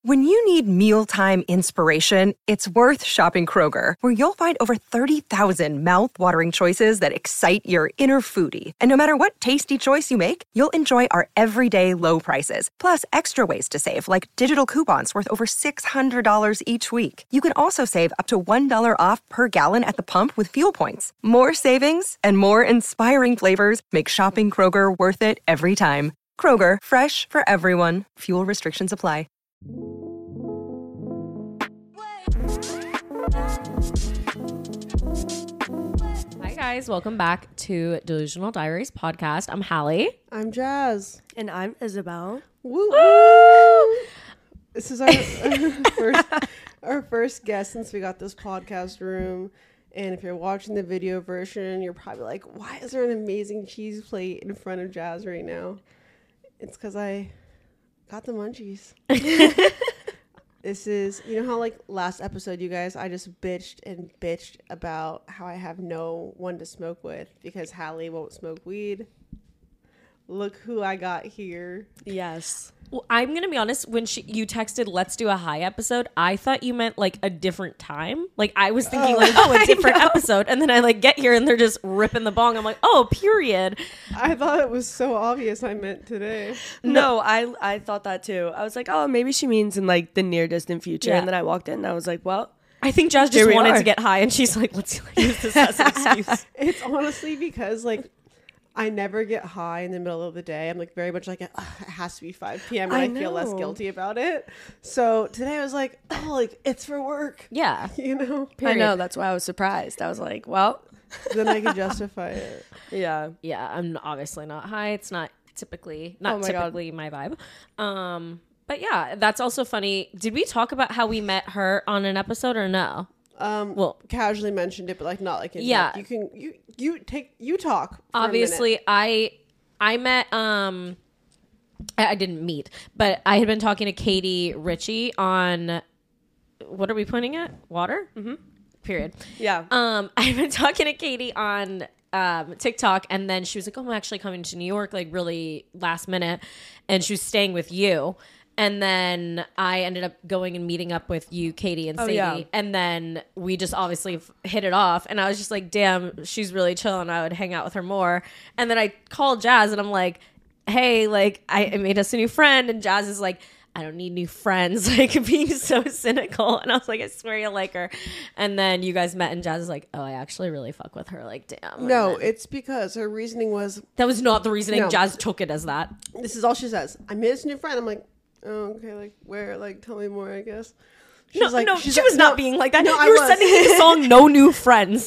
When you need mealtime inspiration, it's worth shopping Kroger, where you'll find over 30,000 mouth-watering choices that excite your inner foodie. And no matter what tasty choice you make, you'll enjoy our everyday low prices, plus extra ways to save, like digital coupons worth over $600 each week. You can also save up to $1 off per gallon at the pump with fuel points. More savings and more inspiring flavors make shopping Kroger worth it every time. Kroger, fresh for everyone. Fuel restrictions apply. Hi guys, welcome back to Delusional Diaries podcast. I'm Hallie. I'm Jazz. And I'm Isabel. Woo woo! This is our first guest since we got this podcast room. And if you're watching the video version, you're probably like, why is there an amazing cheese plate in front of Jazz right now? It's because I got the munchies. This is, you know how like last episode, you guys, I just bitched about how I have no one to smoke with because Hallie won't smoke weed. Look who I got here. Yes. Well, I'm going to be honest, when you texted, let's do a high episode, I thought you meant like a different time. Like I was thinking a different episode. And then I like get here and they're just ripping the bong. I'm like, oh, period. I thought it was so obvious I meant today. No, I thought that too. I was like, oh, maybe she means in like the near distant future. Yeah. And then I walked in and I was like, well, I think Jazz just wanted to get high and she's like, let's use this as an excuse. It's honestly because like I never get high in the middle of the day. I'm like very much like, it has to be 5 p.m. and I feel less guilty about it. So today I was like, oh, like it's for work. Yeah. You know? I know. That's why I was surprised. I was like, well. Then I can justify it. Yeah. Yeah, I'm obviously not high. It's not typically my vibe. But yeah, that's also funny. Did we talk about how we met her on an episode or no? Well, casually mentioned it, but like not like in yeah. depth. You talk. For Obviously, I met I didn't meet, but I had been talking to Katie Ritchie on what are we pointing at? Water? Mm-hmm. Period. Yeah. I've been talking to Katie on TikTok, and then she was like, "Oh, I'm actually coming to New York, like really last minute," and she was staying with you. And then I ended up going and meeting up with you, Katie, and Sadie. Yeah. And then we just obviously hit it off. And I was just like, damn, she's really chill. And I would hang out with her more. And then I called Jazz and I'm like, hey, like I made us a new friend. And Jazz is like, I don't need new friends. Like being so cynical. And I was like, I swear you like her. And then you guys met and Jazz is like, oh, I actually really fuck with her. Like, damn. No, it's because her reasoning was. That was not the reasoning. No. Jazz took it as that. This is all she says. I made us a new friend. I'm like, oh, okay, like where? Like, tell me more, I guess. She was not being like that. No, you were sending me the song "No New Friends."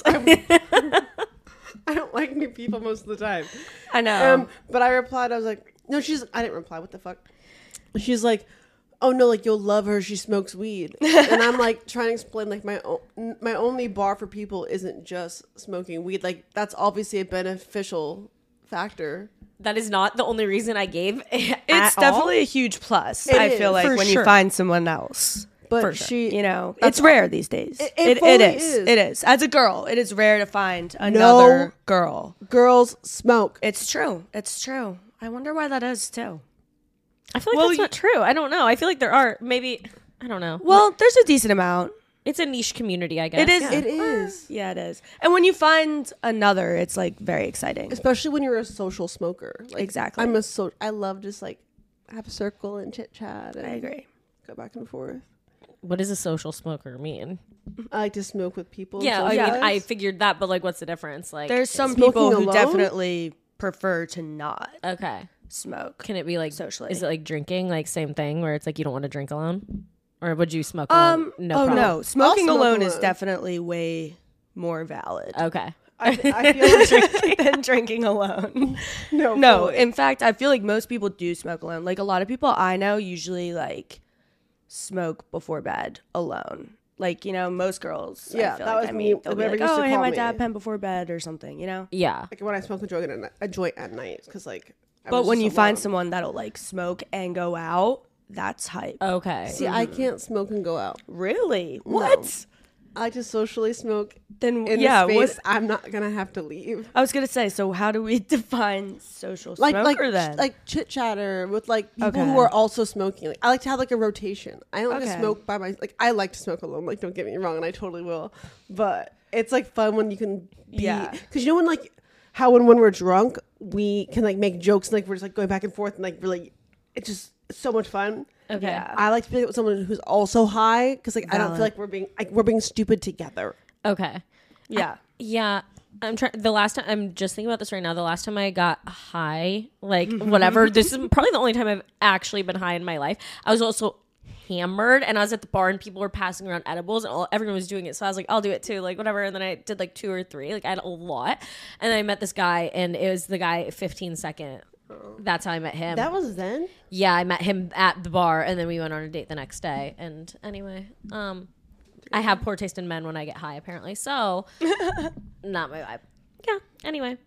I don't like new people most of the time. I know. But I replied. I was like, no, I didn't reply. What the fuck? She's like, oh no, like you'll love her. She smokes weed, and I'm like trying to explain like my only bar for people isn't just smoking weed. Like that's obviously a beneficial factor. That is not the only reason I gave. It's definitely a huge plus. I feel like when you find someone else. But you know, it's rare these days. It is. It is. As a girl, it is rare to find another girl. Girls smoke. It's true. It's true. I wonder why that is too. I feel like that's not true. I don't know. I feel like there are maybe. I don't know. Well, there's a decent amount. It's a niche community, I guess. It is. Yeah. It is. Yeah, it is. And when you find another, it's like very exciting. Especially when you're a social smoker. Like, exactly. I love just like have a circle and chit chat. I agree. Go back and forth. What does a social smoker mean? I like to smoke with people. Yeah, I mean, I figured that, but like, what's the difference? Like, there's some people who definitely prefer to not. Okay. Smoke. Can it be like socially? Is it like drinking? Like same thing where it's like you don't want to drink alone? Or would you smoke alone? No. Smoking alone is definitely way more valid. Okay. I feel like than drinking alone. No. Fully. In fact, I feel like most people do smoke alone. Like a lot of people I know usually like smoke before bed alone. Like, you know, most girls. Yeah, I feel that like, was I me. mean, they'll be like, oh, I hit my dad pen before bed or something, you know? Yeah. Like when I smoke a joint at night, because like. But when you find someone that'll like smoke and go out, that's hype. Okay. See, I can't smoke and go out. Really? What? I like to socially smoke Then in yeah, a space what I'm not gonna have to leave. I was gonna say. So how do we define social Like smoker then? like chit chatter with like people Okay. who are also smoking. Like I like to have like a rotation. I don't like to Okay. smoke by my like I like to smoke alone. Like don't get me wrong, and I totally will. But it's like fun when you can be Yeah. because you know when like how when we're drunk we can like make jokes and like we're just like going back and forth and like really it's so much fun. Okay. Yeah. I like to be with someone who's also high because like I don't feel like we're being stupid together. Okay. yeah. Yeah. I'm trying. The last time I'm just thinking about this right now. The last time I got high, like whatever. This is probably the only time I've actually been high in my life. I was also hammered, and I was at the bar, and people were passing around edibles, and everyone was doing it. So I was like, I'll do it too, like whatever. And then I did like 2 or 3. Like I had a lot, and then I met this guy, and it was the guy 15 second. That's how I met him. That was then. Yeah, I met him at the bar, and then we went on a date the next day. And anyway, I have poor taste in men when I get high, apparently. So, not my vibe. Yeah. Anyway,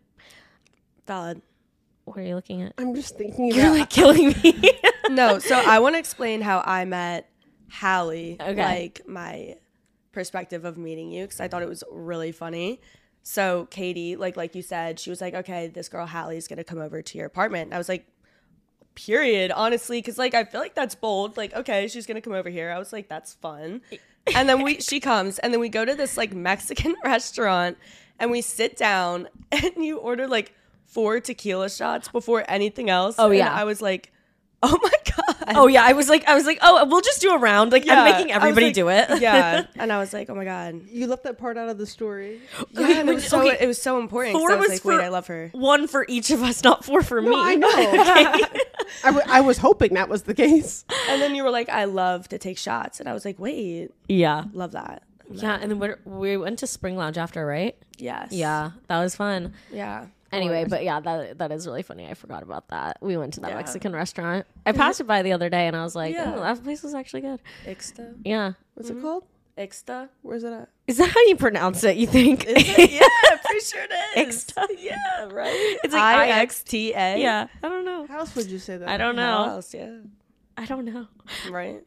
Valid. what are you looking at? I'm just thinking You're about like killing me. No, so I want to explain how I met Hallie. Okay. Like my perspective of meeting you, because I thought it was really funny. So Katie, like you said, she was like, okay, this girl Hallie's gonna come over to your apartment. And I was like, period, honestly, because like I feel like that's bold. Like, okay, she's gonna come over here. I was like, that's fun. And then she comes, and then we go to this like Mexican restaurant, and we sit down, and you order like 4 tequila shots before anything else. Oh, And yeah. I was like, oh my god. Oh yeah, I was like, oh, we'll just do a round. Like Yeah. I'm making I was everybody like- do it. Yeah. And I was like, oh my god. you left that part out of the story. Yeah, and it was so Okay. it was so important. 'Cause 4 I was was like, for wait, I love her. 1 for each of us, not 4 for me. I know. I was hoping that was the case. And then you were like, I love to take shots. And I was like, wait, Yeah. love that. Yeah, and then we went to Spring Lounge after, right? Yes. Yeah, that was fun. Yeah. Anyway, but yeah, that is really funny. I forgot about that. We went to that Yeah. Mexican restaurant. I passed it by the other day, and I was like, Yeah. oh, that place was actually good. Ixta. Yeah. What's it called? Ixta. Where's it at? Is that how you pronounce it, you think? Yeah, I'm pretty sure it is. Ixta. Yeah, right? It's like IXTA. Yeah, I don't know. How else would you say that? I don't How know. else? Yeah. I don't know. Right.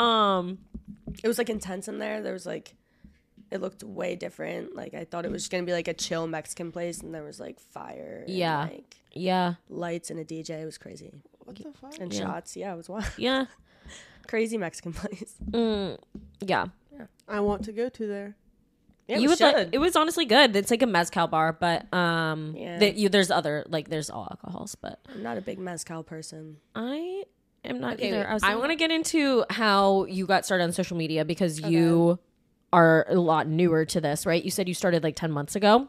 It was like intense in there. There was like, it looked way different. Like I thought it was gonna be like a chill Mexican place, and there was like fire. Yeah. And, like Yeah. lights and a DJ. It was crazy. What the fuck? And Yeah. shots. Yeah, it was wild. Yeah. Crazy Mexican place. Yeah. I want to go to there. Yeah, You we would like, should. it was honestly good. It's like a mezcal bar, but Yeah. there's other like there's all alcohols, but I'm not a big mezcal person. I am not Okay, either. wait. I want to get into how you got started on social media because you are a lot newer to this, right? You said you started like 10 months ago,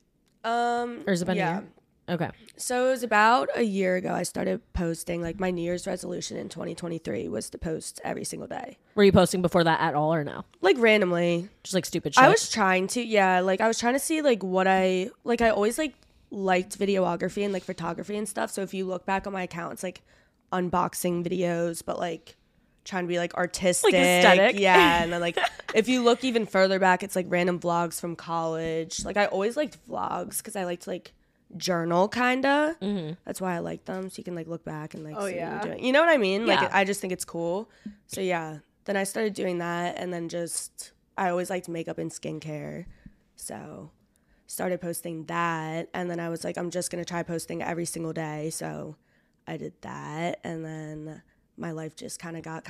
or has it been a yeah. year? Okay. So it was about a year ago I started posting. Like my New Year's resolution in 2023 was to post every single day. Were you posting before that at all or no? Like randomly. Just like stupid shit? I was trying to, yeah, like I was trying to see like what I always like liked videography and like photography and stuff. So if you look back on my account, it's like unboxing videos, but like trying to be like artistic. aesthetic. Yeah. And then like if you look even further back, it's like random vlogs from college. Like I always liked vlogs because I liked like journal kinda. That's why I like them. So you can like look back and like see what yeah. you're doing. You know what I mean? Yeah. Like I just think it's cool. So yeah. Then I started doing that, and then just I always liked makeup and skincare. So started posting that, and then I was like, I'm just gonna try posting every single day. So I did that, and then my life just got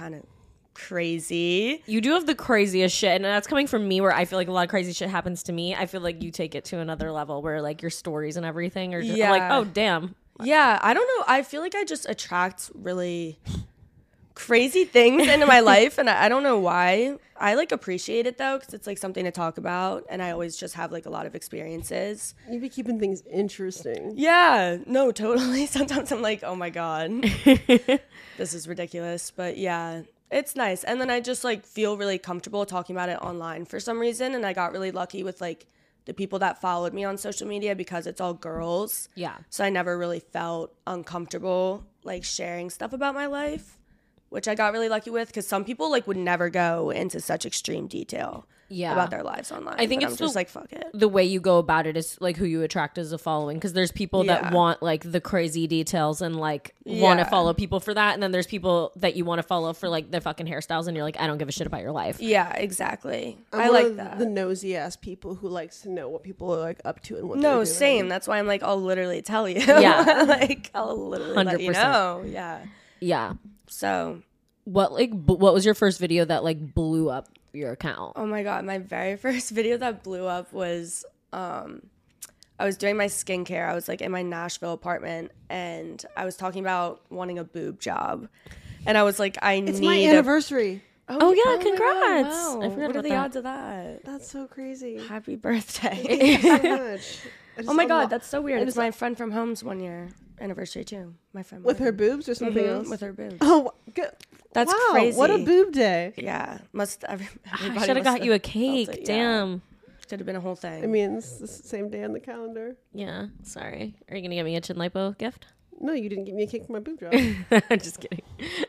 crazy. You do have the craziest shit, and that's coming from me where I feel like a lot of crazy shit happens to me. I feel like you take it to another level where like your stories and everything are just Yeah. like, oh damn. Yeah, I don't know. I feel like I just attract really crazy things into my life, and I don't know why. I like appreciate it though, because it's like something to talk about, and I always just have like a lot of experiences. You be keeping things interesting. Yeah, no, totally. Sometimes I'm like, oh my god, this is ridiculous, but yeah, it's nice. And then I just like feel really comfortable talking about it online for some reason, and I got really lucky with like the people that followed me on social media because it's all girls. Yeah. So I never really felt uncomfortable like sharing stuff about my life. which I got really lucky with, because some people like would never go into such extreme detail about their lives online. I think but it's I'm just like, fuck it. The way you go about it is like who you attract as a following, because there's people that want like the crazy details and like want to follow people for that, and then there's people that you want to follow for like their fucking hairstyles, and you're like, I don't give a shit about your life. Yeah, exactly. I like like that. the nosy ass people who likes to know what people are like up to and what No, they're doing. same. That's why I'm like, I'll literally tell you. Yeah. Like, I'll literally let you 100%. know. Yeah. Yeah. So, What was your first video that like blew up your account? oh my God, my very first video that blew up was I was doing my skincare. I was like in my Nashville apartment, and I was talking about wanting a boob job. And I was like, It's my anniversary. Oh, yeah, my God, congrats. wow. I forgot What are about the that. odds of that? That's so crazy. Happy birthday. Thank you so much. Oh my God, that's so weird. I It's just- my friend from Home's 1 year anniversary too. My friend with her Morgan. boobs or something else. With her boobs. Oh, good. That's wow, crazy. What a boob day. Yeah, everybody I should have got you a cake. Damn. Could have been a whole thing. I mean, it's the same day on the calendar. Yeah. Sorry. Are you gonna get me a chin lipo gift? No, you didn't give me a cake for my boob job. Just kidding.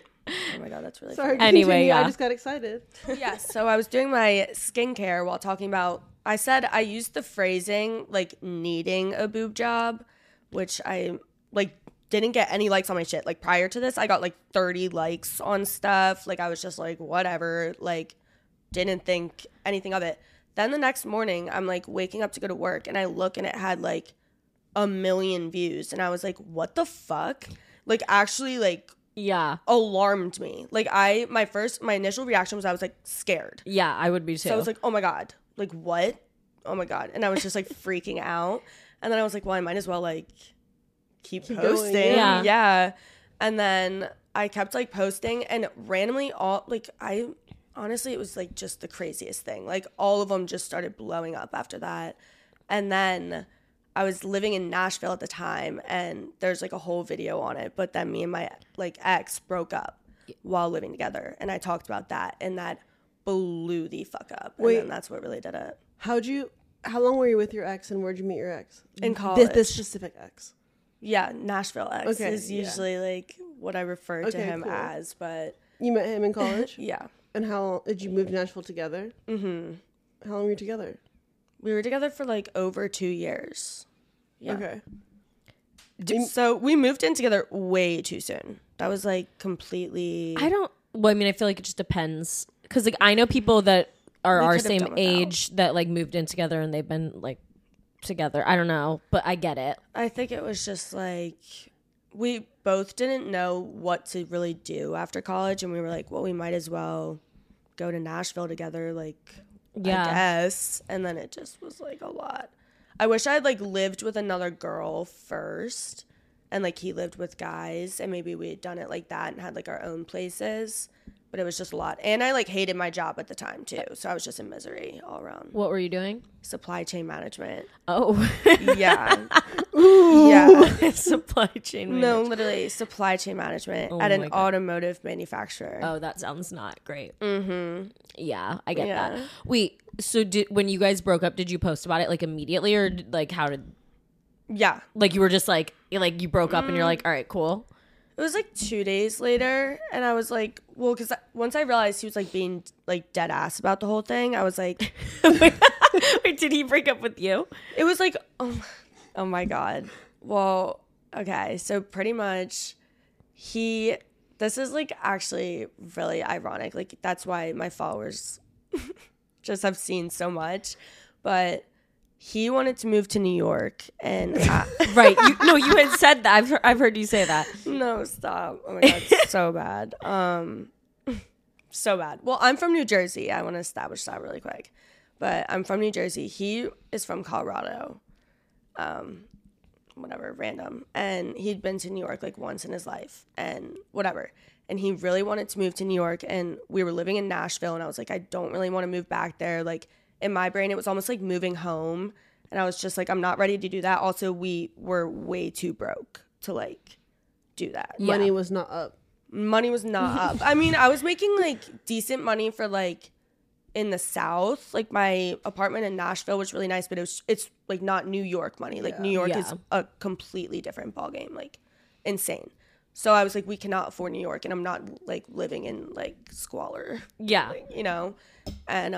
oh my God, that's really Sorry. funny. Anyway, continue. yeah. I just got excited. Yes, so I was doing my skincare while talking about, I said I used the phrasing like needing a boob job, which I like didn't get any likes on my shit. Like prior to this, I got like 30 likes on stuff. Like I was just like, whatever, like didn't think anything of it. Then the next morning, I'm like waking up to go to work, and I look and it had like 1 million views. And I was like, what the fuck? Like actually like Yeah. alarmed me. Like my initial reaction was I was like scared. Yeah, I would be too. So I was like, oh my God, like what? Oh my God. And I was just like freaking out. And then I was like, well, I might as well like keep going, posting. yeah. Yeah. And then I kept like posting, and randomly honestly, it was like just the craziest thing. Like all of them just started blowing up after that. And then I was living in Nashville at the time, and there's like a whole video on it. But then me and my like ex broke up while living together, and I talked about that, and that blew the fuck up. And Wait. then that's what really did it. How long were you with your ex, and where'd you meet your ex? In college. This specific ex. Yeah, Nashville ex Okay, is yeah. usually like what I refer to Okay, him cool. as, but You met him in college? yeah. And how did you move to Nashville together? Mm-hmm. How long were you together? We were together for like over 2 years. Yeah. Okay. So we moved in together way too soon. That was like completely. I mean, I feel like it just depends. Because like I know people that are We our could have same done without. age that like moved in together and they've been like together. I don't know, but I get it. I think it was just like we both didn't know what to really do after college, and we were like, well, we might as well go to Nashville together, like Yeah. I guess. And then it just was like a lot. I wish I had like lived with another girl first, and like he lived with guys, and maybe we had done it like that and had like our own places. But it was just a lot. And I like hated my job at the time too. So I was just in misery all around. What were you doing? Supply chain management. Oh, Yeah. Yeah. supply chain. No, literally supply chain management Oh at my an God. automotive manufacturer. Oh, that sounds not great. Mm-hmm. Yeah, I get Yeah. that. Wait, so when you guys broke up, did you post about it like immediately, or like how did Yeah. like you were just like you broke up and you're like, all right, cool. It was like 2 days later, and I was like, well, because once I realized he was like being like dead ass about the whole thing, I was like, Wait, did he break up with you? it was like, oh my God. Well, okay, so pretty much this is like actually really ironic. Like that's why my followers just have seen so much, but he wanted to move to New York, and Right. You had said that. I've heard you say that. no, stop. Oh my God, it's so bad. So bad. Well, I'm from New Jersey. I want to establish that really quick. But I'm from New Jersey. He is from Colorado. Whatever, random. And he'd been to New York like once in his life and whatever. And he really wanted to move to New York, and we were living in Nashville, and I was like, I don't really want to move back there. Like in my brain, it was almost like moving home. And I was just like, I'm not ready to do that. Also, we were way too broke to like do that. Money was not up. Money was not up. I mean, I was making like decent money for like in the South. Like my apartment in Nashville was really nice, but it's like not New York money. Like New York is Yeah. a completely different ballgame. Like insane. So I was like, we cannot afford New York, and I'm not like living in like squalor, Yeah. like, you know? And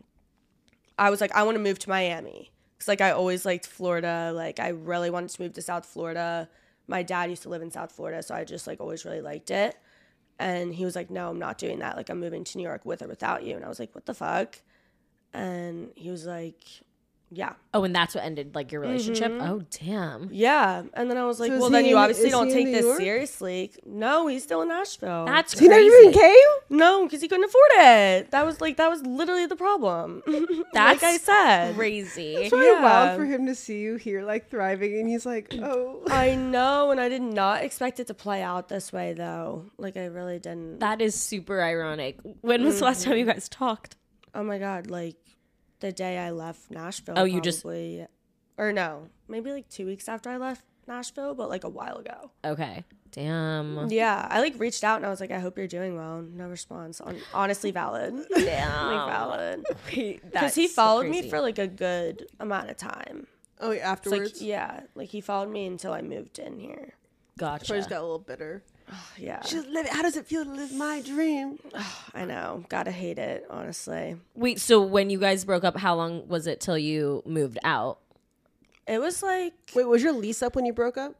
I was like, I want to move to Miami. Because like I always liked Florida. Like I really wanted to move to South Florida. My dad used to live in South Florida, so I just like always really liked it. And he was like, no, I'm not doing that. Like I'm moving to New York with or without you. And I was like, what the fuck? And he was like, yeah. Oh, and that's what ended like your relationship? Oh, damn. Yeah. And then I was like, So is well, he then you in- obviously is don't he in take New this York? seriously. No, he's still in Nashville. That's He never crazy. even came? No, because he couldn't afford it. That was literally the problem. That's like I said. crazy. It's really Yeah. wild for him to see you here, like, thriving, and he's like, oh. I know, and I did not expect it to play out this way, though. Like, I really didn't. That is super ironic. When was the last time you guys talked? Oh my God, like, the day I left Nashville. Oh, you just- probably- Or no, maybe like 2 weeks after I left Nashville, but like a while ago. Okay. Damn. Yeah, I like reached out and I was like, I hope you're doing well. No response. Honestly, valid. Damn. Like, valid. Because Because he followed me for like a good amount of time. Oh, yeah, It's afterwards? like, yeah, like he followed me until I moved in here. Gotcha. So I just got a little bitter. Yeah, How does it feel to live my dream? I know. Gotta hate it, honestly. Wait, so when you guys broke up, how long was it till you moved out? It was like, Wait, was your lease up when you broke up?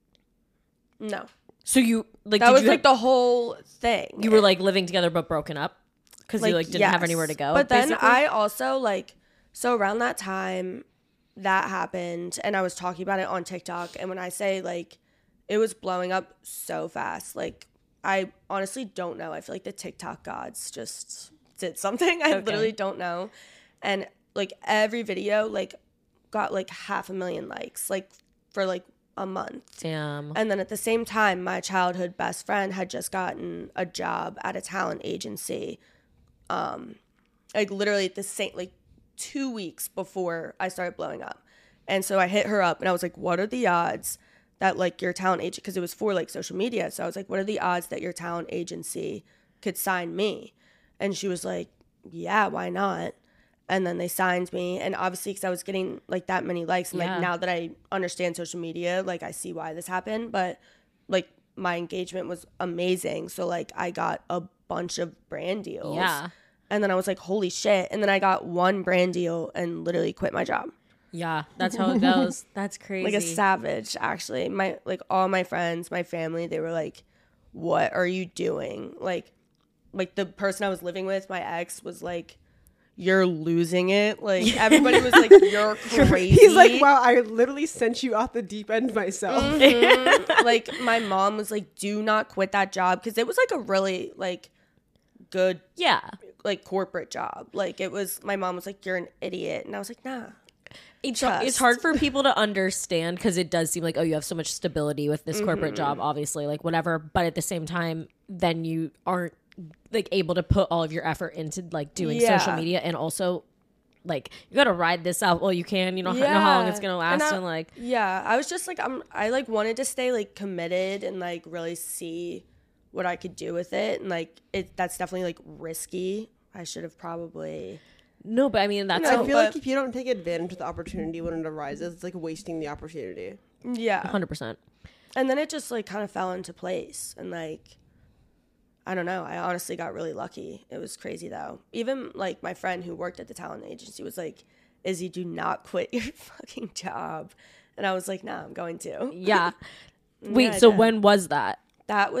no. So you like That did was you like the whole thing. you were like living together but broken up because you like didn't have yes. anywhere to go. But then basically? I also like, so around that time that happened and I was talking about it on TikTok. And when I say like, it was blowing up so fast. Like I honestly don't know. I feel like the TikTok gods just did something. I literally don't know. And like every video like got like 500,000 likes like for like a month. Damn. And then at the same time, my childhood best friend had just gotten a job at a talent agency. Like literally the same, like 2 weeks before I started blowing up. And so I hit her up and I was like, what are the odds that like your talent agent, because it was for like social media. So I was like, what are the odds that your talent agency could sign me? And she was like, yeah, why not? And then they signed me. And obviously, because I was getting like that many likes. And Yeah. like now that I understand social media, like I see why this happened. But like my engagement was amazing. So like I got a bunch of brand deals. Yeah. And then I was like, holy shit. And then I got one brand deal and literally quit my job. Yeah, that's how it goes. That's crazy. Like a savage, actually. My like all my friends, my family, they were like, what are you doing? Like the person I was living with, my ex, was like, you're losing it. Like everybody was like, you're crazy. He's like, wow, I literally sent you off the deep end myself. Like my mom was like, do not quit that job, because it was like a really like good Yeah. like corporate job. Like it was, my mom was like, you're an idiot. And I was like, nah. It's Trust. hard for people to understand because it does seem like, oh, you have so much stability with this corporate job, obviously, like whatever. But at the same time, then you aren't like able to put all of your effort into like doing social Yeah. media, and also like you got to ride this out while you can. You don't know how long it's gonna last, and like yeah, I was just like, I like wanted to stay like committed and like really see what I could do with it, and like that's definitely like risky. I should have probably. no, but I mean that's I No, feel but- like if you don't take advantage of the opportunity when it arises, it's like wasting the opportunity. Yeah. 100%. And then it just like kind of fell into place, and like I don't know, I honestly got really lucky. It was crazy though. Even like my friend who worked at the talent agency was like, Izzy, do not quit your fucking job. And I was like, nah, I'm going to. Yeah. Wait, Yeah, I so did. when was that? That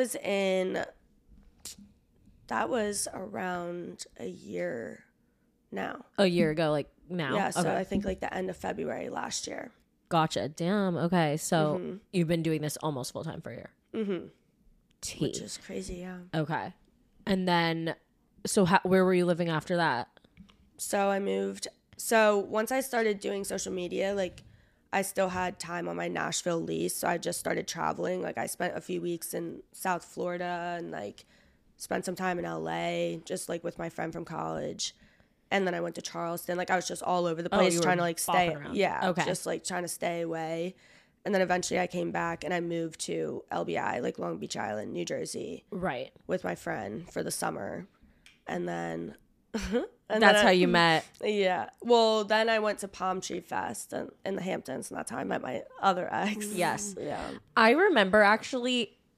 was around a year now. A year ago, like now. Yeah, so Okay. I think like the end of February last year. Gotcha. Damn. Okay. So you've been doing this almost full time for a year. Mm-hmm. Tea. Which is crazy, yeah. Okay. And then, so where were you living after that? So I moved. So once I started doing social media, like I still had time on my Nashville lease. So I just started traveling. Like I spent a few weeks in South Florida and like spent some time in LA, just like with my friend from college. And then I went to Charleston. Like I was just all over the place you were trying to like stay. bopping around. Yeah. Okay. Just like trying to stay away. And then eventually I came back and I moved to LBI, like Long Beach Island, New Jersey, Right. with my friend for the summer. And then That's how you met. yeah. Well, then I went to Palm Tree Fest in the Hamptons, and that's how I met my other ex. Yes. Yeah. I remember actually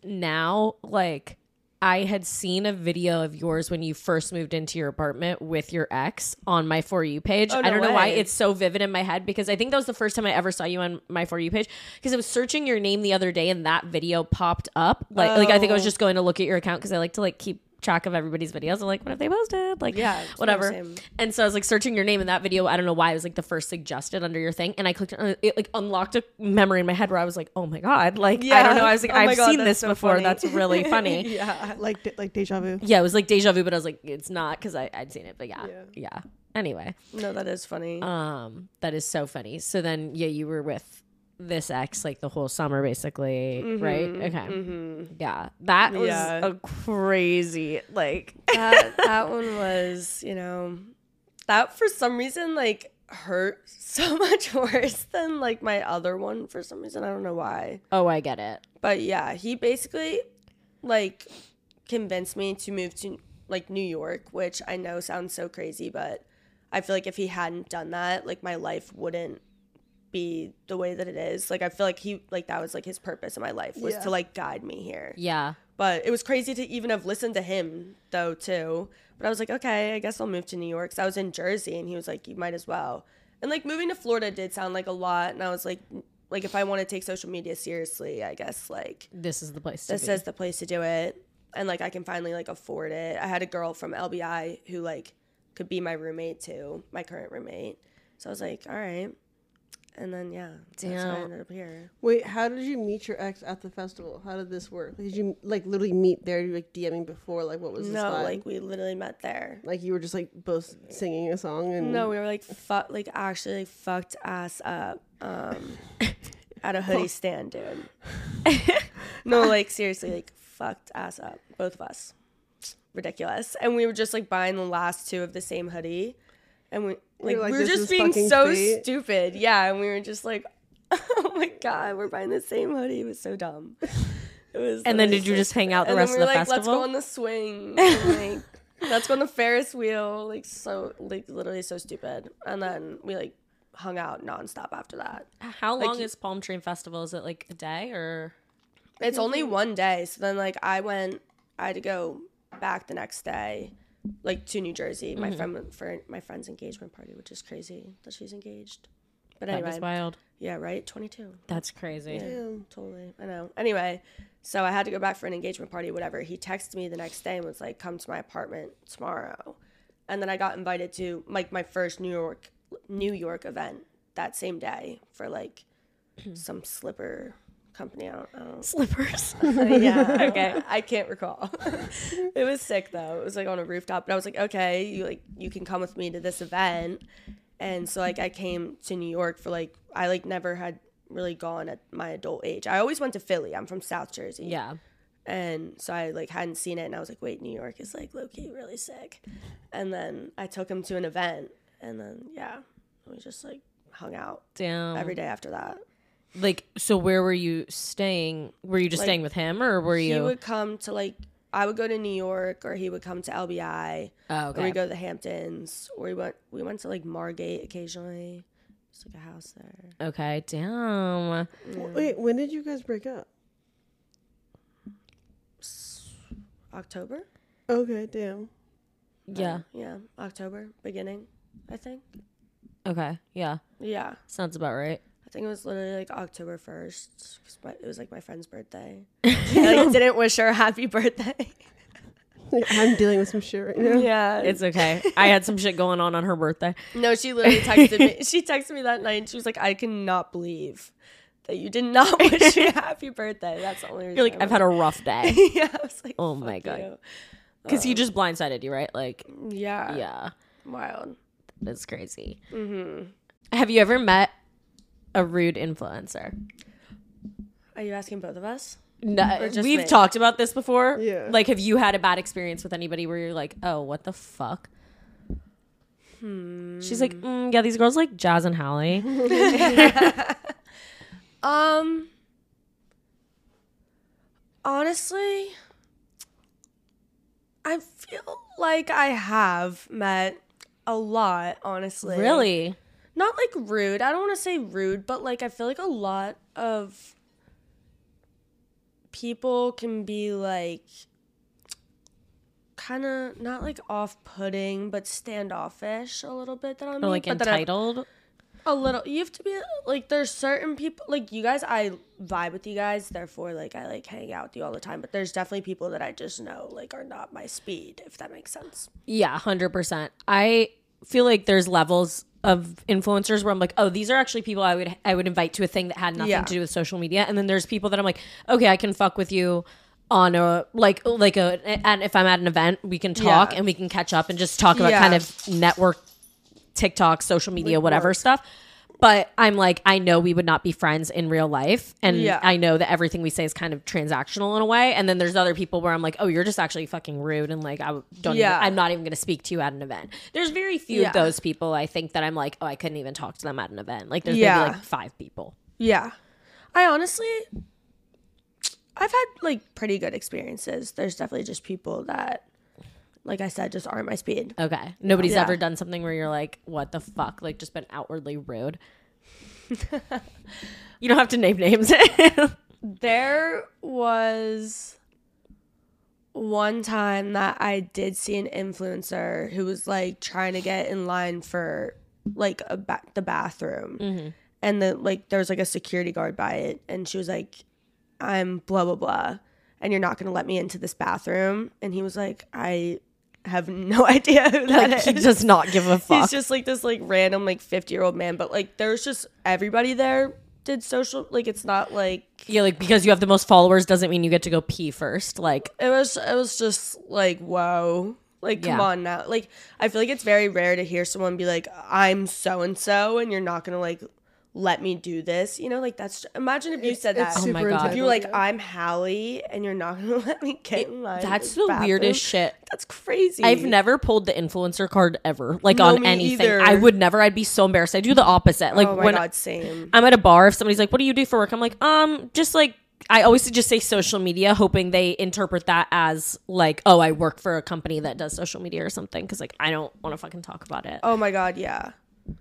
now, like, I had seen a video of yours when you first moved into your apartment with your ex on my For You page. Oh, no I don't know why way. it's so vivid in my head, because I think that was the first time I ever saw you on my For You page, because I was searching your name the other day and that video popped up. Like I think I was just going to look at your account because I like to like keep track of everybody's videos. I'm like, what have they posted? Like, Yeah, whatever. same. And so I was like searching your name in that video. I don't know why it was like the first suggested under your thing, and I clicked on it. It like unlocked a memory in my head where I was like, oh my god, like I don't know. I was like, Oh my I've God, seen that's this so before. funny. That's really funny. Yeah. like deja vu. Yeah, it was like deja vu, but I was like, it's not, because I'd seen it. But yeah. Yeah. Anyway, No, that is funny. that is so funny. So then, yeah, you were with this ex like the whole summer, basically, right? Okay. Yeah, that was Yeah. a crazy like. that one was, that for some reason like hurt so much worse than like my other one for some reason. I don't know why. Oh, I get it. But yeah, he basically like convinced me to move to like New York, which I know sounds so crazy, but I feel like if he hadn't done that, like my life wouldn't be the way that it is. Like I feel like he like that was like his purpose in my life was to like guide me here. Yeah. But it was crazy to even have listened to him though too. But I was like, okay, I guess I'll move to New York. 'Cause I was in Jersey and he was like, you might as well. And like moving to Florida did sound like a lot, and I was like if I want to take social media seriously, I guess like This is the place to this be. is the place to do it. And like I can finally like afford it. I had a girl from LBI who like could be my roommate too, my current roommate. So I was like, all right. And then that's how I Damn. ended up here. Wait, how did you meet your ex at the festival? How did this work? Did you like literally meet there? You like DMing before? Like what was this No, vibe? like we literally met there. Like you were just like both singing a song and No, we were like actually like fucked ass up at a hoodie stand, dude. No, like seriously, like fucked ass up, both of us. Ridiculous. And we were just like buying the last two of the same hoodie, and we You're like, we were "This just is being fucking so fate." stupid. Yeah, and we were just like, oh my god, we're buying the same hoodie. It was so dumb. It was. And then literally did you so just hang stupid. out the And rest then of we the were like, let's festival? go on the swing. And, like, let's go on the Ferris wheel. Like so, like literally so stupid. And then we like hung out nonstop after that. How long is Palm Tree Festival? Is it like a day or? It's only one day. So then like I had to go back the next day, like to New Jersey. My friend went for my friend's engagement party, which is crazy that she's engaged. But That anyway, was wild. yeah, right, 22. That's crazy. Yeah, totally. I know. Anyway, so I had to go back for an engagement party, whatever. He texted me the next day and was like, come to my apartment tomorrow. And then I got invited to like my first New York event that same day for like some slipper company. I don't know. Slippers. Yeah. Okay. I can't recall. It was sick though. It was like on a rooftop, but I was like, okay, you can come with me to this event. And so like I came to New York for like I like never had really gone at my adult age. I always went to Philly. I'm from South Jersey. Yeah. And so I like hadn't seen it, and I was like, wait, New York is like low key really sick. And then I took him to an event, and then we just like hung out Damn. every day after that. Like, so where were you staying? Were you just Like, staying with him, or were you? He would come to like I would go to New York, or he would come to LBI. Oh, Or okay. we go to the Hamptons, or we went to like Margate occasionally. It's like a house there. Okay. Damn. Wait, when did you guys break up? October? Okay, damn. Yeah. Yeah, October beginning, I think. Okay. Yeah. Yeah, Sounds about right. I think it was literally like October 1st. 'Cause it was like my friend's birthday. I like, didn't wish her a happy birthday. I'm dealing with some shit right now. Yeah, It's okay. I had some shit going on her birthday. no. She literally texted me. She texted me that night, and she was like, "I cannot believe that you did not wish me a happy birthday." That's the only reason. You're like, I've had a rough day. Yeah, I was like, Oh my "Fuck God." you." Because he just blindsided you, right? Like, Yeah, yeah. wild. That's crazy. Mm-hmm. Have you ever met a rude influencer? Are you asking both of us? No, Or just we've me? talked about this before. Yeah. Like, have you had a bad experience with anybody where you're like, oh, what the fuck? She's like, yeah, these girls like Jazz and Hallie. Honestly, I feel like I have met a lot, honestly. Really? Not like rude. I don't want to say rude, but like I feel like a lot of people can be like kind of not like off-putting but standoffish a little bit that I mean, Or like but that I- entitled. a little. You have to be like, there's certain people like you guys, I vibe with you guys, therefore like I like hang out with you all the time, but there's definitely people that I just know like are not my speed, if that makes sense. Yeah, 100%. I feel like there's levels of influencers where I'm like, oh, these are actually people I would invite to a thing that had nothing Yeah. to do with social media. And then there's people that I'm like, okay, I can fuck with you on a and if I'm at an event, we can talk Yeah. and we can catch up and just talk about Yeah. kind of network, TikTok, social media, whatever stuff. But I'm like, I know we would not be friends in real life. And Yeah. I know that everything we say is kind of transactional in a way. And then there's other people where I'm like, oh, you're just actually fucking rude. And like, I'm not even going to speak to you at an event. There's very few Yeah. of those people, I think, that I'm like, oh, I couldn't even talk to them at an event. Like, there's Yeah. maybe like 5 people. Yeah. I honestly, I've had like pretty good experiences. There's definitely just people that, like I said, just aren't my speed. Okay. Nobody's Yeah. ever done something where you're like, what the fuck? Like, just been outwardly rude. You don't have to name names. There was one time that I did see an influencer who was like trying to get in line for like the bathroom, and then like there was like a security guard by it, and she was like, "I'm blah blah blah, and you're not gonna let me into this bathroom," and he was like, "I have no idea who that is." He does not give a fuck. He's just like this like random like 50-year-old man, but like there's just everybody there did social, like it's not like Yeah, like because you have the most followers doesn't mean you get to go pee first. Like, it was just like, whoa, like come Yeah. on now. Like I feel like it's very rare to hear someone be like, I'm so and so, and you're not gonna like let me do this, you know, like that's, imagine if you said that. Oh my God. If you were like, I'm Hallie and you're not gonna let me get in line, that's to the bathroom. weirdest shit. That's crazy. I've never pulled the influencer card ever, like No, on me anything. either. I would never. I'd be so embarrassed. I do the opposite. Like Oh my when god, same. I'm at a bar, if somebody's like, "What do you do for work?" I'm like, just like I always just say social media, hoping they interpret that as like, oh, I work for a company that does social media or something. Because like I don't want to fucking talk about it. Oh my god, yeah.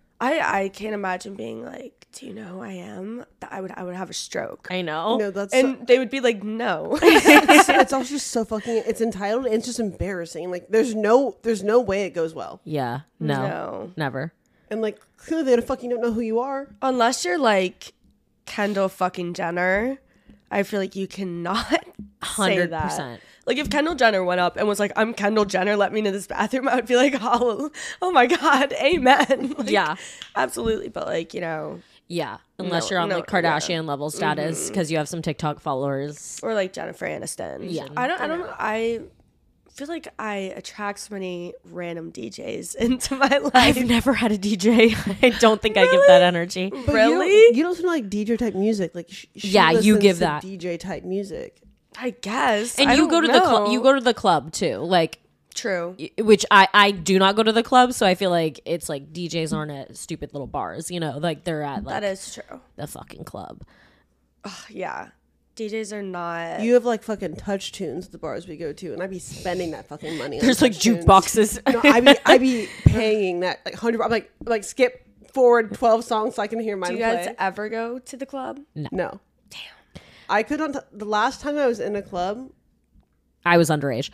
I can't imagine being like, do you know who I am? I would have a stroke. I know. No, that's And they would be like, no. it's also just so fucking. It's entitled. And it's just embarrassing. Like there's no way it goes well. Yeah. No. No. Never. And like clearly they fucking don't know who you are. Unless you're like Kendall fucking Jenner, I feel like you cannot say that. 100%. Like if Kendall Jenner went up and was like, I'm Kendall Jenner, let me into this bathroom, I would be like, oh my god, amen. Like, Yeah. absolutely. But like, you know, Yeah. Unless No, you're on no, like Kardashian level status because you have some TikTok followers. or like Jennifer Aniston. Yeah. I don't know. I feel like I attract so many random DJs into my life. I've never had a DJ. I don't think I give that energy. But Really? You don't listen to like DJ type music. Like she Yeah, you listens give to that. DJ type music. I guess. And I you go don't to the club. know. You go to the club too. Like, True. which I do not go to the club, so I feel like it's like DJs aren't at stupid little bars, you know, like they're at like That is true. the fucking club. Yeah. DJs are not. You have like fucking touch tunes at the bars we go to, and I'd be spending that fucking money. On There's like touch tunes. jukeboxes. No, I'd be paying that like 100. I'm like skip forward 12 songs so I can hear mine Do you guys play. ever go to the club? No. Damn. I could not. The last time I was in a club, I was underage.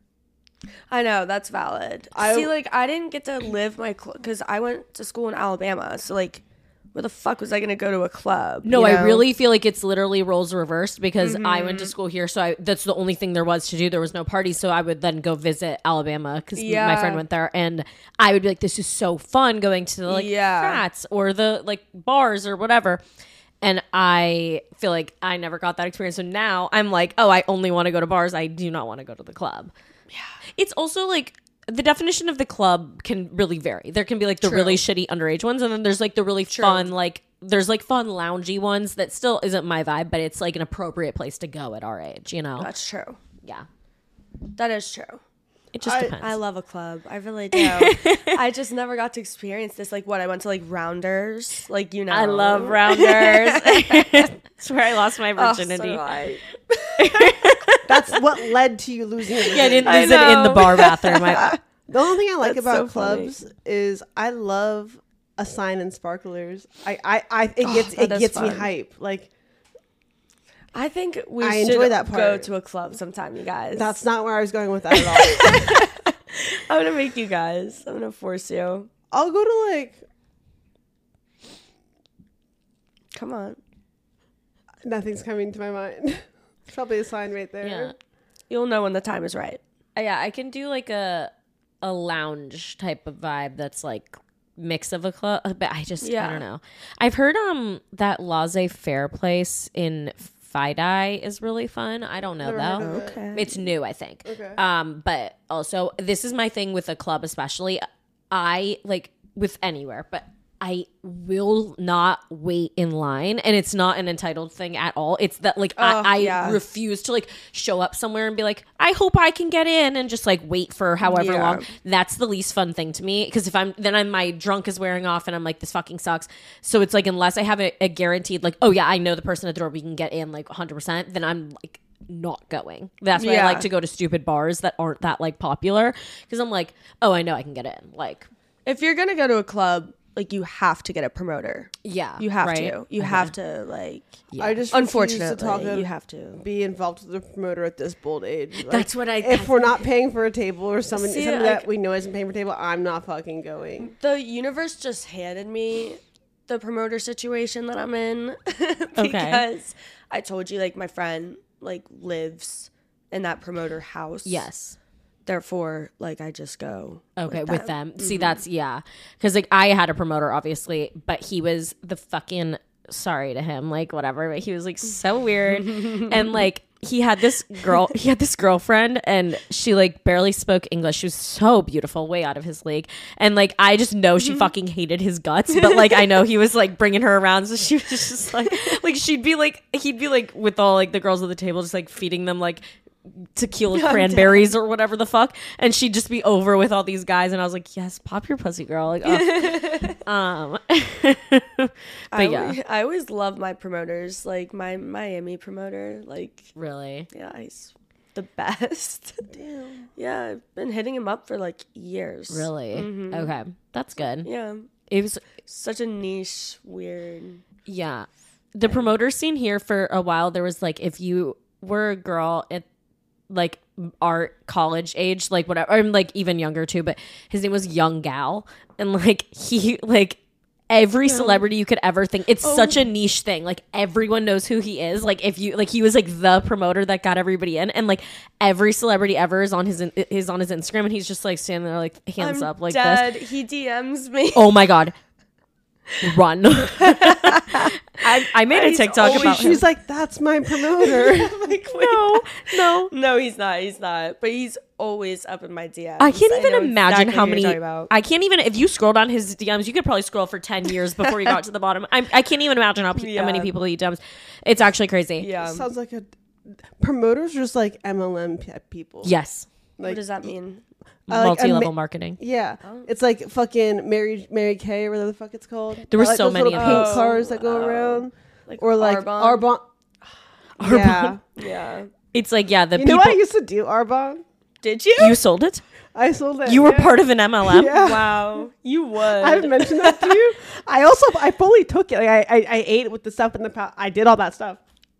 I know, that's valid. See, like, I didn't get to live my because I went to school in Alabama, so like, where the fuck was I gonna go to a club? No, you I know? really feel like it's literally roles reversed because I went to school here, so that's the only thing there was to do. There was no parties, so I would then go visit Alabama because my Yeah. friend went there, and I would be like, "This is so fun going to the like Yeah. frats or the like bars or whatever." And I feel like I never got that experience. So now I'm like, oh, I only want to go to bars. I do not want to go to the club. Yeah. It's also like the definition of the club can really vary. There can be like the really shitty underage ones, and then there's like the really fun, like there's like fun loungy ones that still isn't my vibe, but it's like an appropriate place to go at our age, you know? That's true. Yeah. That is true. It just depends. I love a club. I really do. I just never got to experience this. Like, what? I went to like Rounders. Like, you know. I love Rounders. That's where I lost my Oh, so virginity. do I. that's what led to you losing your Yeah, I didn't virginity. lose it in the know. bar bathroom. I, The only thing I like That's about so funny. clubs is I love a sign and sparklers. It that is gets me fun. hype. Like I think we I should enjoy that go part. to a club sometime, you guys. That's not where I was going with that at all. I'm gonna make you guys. I'm gonna force you. I'll go to like, Come on. nothing's coming to my mind. Probably a sign right there. Yeah. You'll know when the time is right. Yeah, I can do like a lounge type of vibe that's like mix of a club, but I don't know. I've heard that laissez-faire place in Fidei is really fun. I don't know Never heard of though. it. Okay. It's new, I think. Okay. But also this is my thing with a club, especially. I like with anywhere, but I will not wait in line, and it's not an entitled thing at all. It's that like I refuse to like show up somewhere and be like, I hope I can get in, and just like wait for however long. That's the least fun thing to me, because if my drunk is wearing off and I'm like, this fucking sucks. So it's like, unless I have a guaranteed like, oh yeah, I know the person at the door, we can get in like 100%, then I'm like not going. That's why I like to go to stupid bars that aren't that like popular, because I'm like, oh, I know I can get in. Like, If you're gonna go to a club, like, you have to get a promoter. yeah, You have right? to. You have to, like, I just unfortunately, you have to. be involved with the promoter at this bold age. Like, That's what If we're not paying for a table or somebody See, that like- we know isn't paying for a table, I'm not fucking going. The universe just handed me the promoter situation that I'm in because I told you, like, my friend, like, lives in that promoter house. Yes. Therefore, like, I just go. Okay, with them. See, that's, because like I had a promoter, obviously, but he was the fucking, sorry to him, like whatever, but he was like so weird. And like he had this girlfriend, and she like barely spoke English. She was so beautiful, way out of his league. And like I just know she fucking hated his guts, but like I know he was like bringing her around, so she was just like he'd be like with all like the girls at the table, just like feeding them like tequila cranberries or whatever the fuck, and she'd just be over with all these guys, and I was like, yes, pop your pussy, girl. Like, but I always love my promoters, like my Miami promoter, like, really, yeah, he's the best. Damn. Yeah, I've been hitting him up for like years. really, okay, that's good. Yeah, It was, such a niche, weird. yeah, the promoter scene here for a while, there was like, if you were a girl at like our college age, like whatever, or like even younger too, but his name was Young Gal, and like he like every celebrity you could ever think. It's such a niche thing. Like everyone knows who he is. Like if you like, he was like the promoter that got everybody in, and like every celebrity ever is on his Instagram, and he's just like standing there like hands up like dead. this. He DMs me. Oh my god. Run. I made a TikTok about him. She's like, that's my promoter. Like, no, he's not. But he's always up in my DMs. I can't even know imagine exactly how who you're many. talking about. I can't even. If you scroll down his DMs, you could probably scroll for 10 years before you got to the bottom. I can't even imagine how many people he DMs. It's actually crazy. Yeah. Sounds like a promoters, just like MLM people. Yes. Like, What does that mean? Multi-level marketing. Yeah, it's like fucking Mary Kay, or whatever the fuck it's called. There were like so those many little of pink those. cars that go around, Like or like Arbonne? Arbonne. Yeah, Yeah. It's like, yeah, the you people. know I used to do Arbonne. Did you? You sold it. I sold it. You were yeah. part of an MLM. Yeah. Wow. You would. I mentioned that to you. I fully took it. Like I ate it with the stuff in the pouch. I did all that stuff.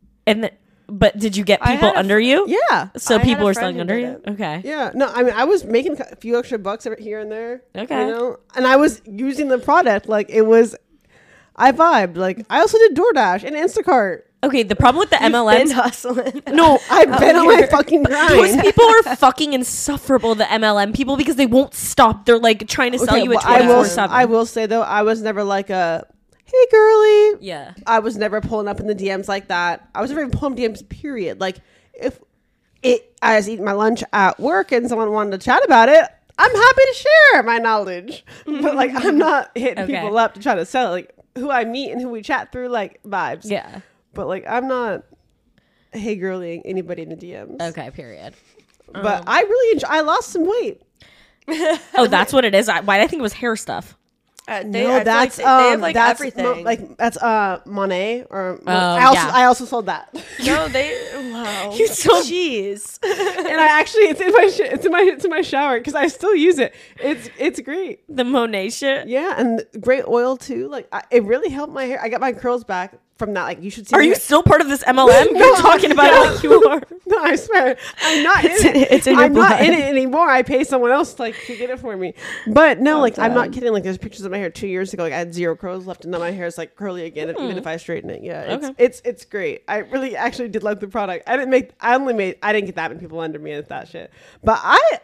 But did you get I people had a under you? Yeah. So I had people a were friend selling who under did you. it. Okay. Yeah. No, I mean, I was making a few extra bucks here and there. Okay. You know, and I was using the product like it was. I vibed. Like I also did DoorDash and Instacart. Okay. The problem with the Been MLMs. hustling. No, I've been on my fucking those grind. people are fucking insufferable. The MLM people, because they won't stop. They're like trying to sell you a well, 24/7. I will say though, I was never like a hey girly. Yeah. I was never pulling up in the DMs like that. I was never even pulling DMs. Period. Like if I was eating my lunch at work and someone wanted to chat about it, I'm happy to share my knowledge. But like I'm not hitting Okay. people up to try to sell it. Like who I meet and who we chat through, like vibes. Yeah. But like I'm not hey girlying anybody in the DMs. Okay. Period. But I really I lost some weight. Oh, that's what it is. Why did I think it was hair stuff? I No, feel like that's they have like that's everything. that's Monet or yeah. I also sold that. No, they. Wow. You sold- Jeez. And I actually it's in my shower because I still use it. It's great. The Monet shit. Yeah, and great oil too. Like it really helped my hair. I got my curls back from that. Like, you should see. Are you still part of this MLM? You're talking about it like you are. No, I swear, I'm not in it. It's in your I'm not blood. in it anymore. I pay someone else to get it for me. But no, I'm not kidding. Like, there's pictures of my hair 2 years ago. Like, I had 0 curls left, and now my hair is like curly again, even if I straighten it. Yeah, it's great. I really actually did love the product. I didn't get that many people under me at that shit. But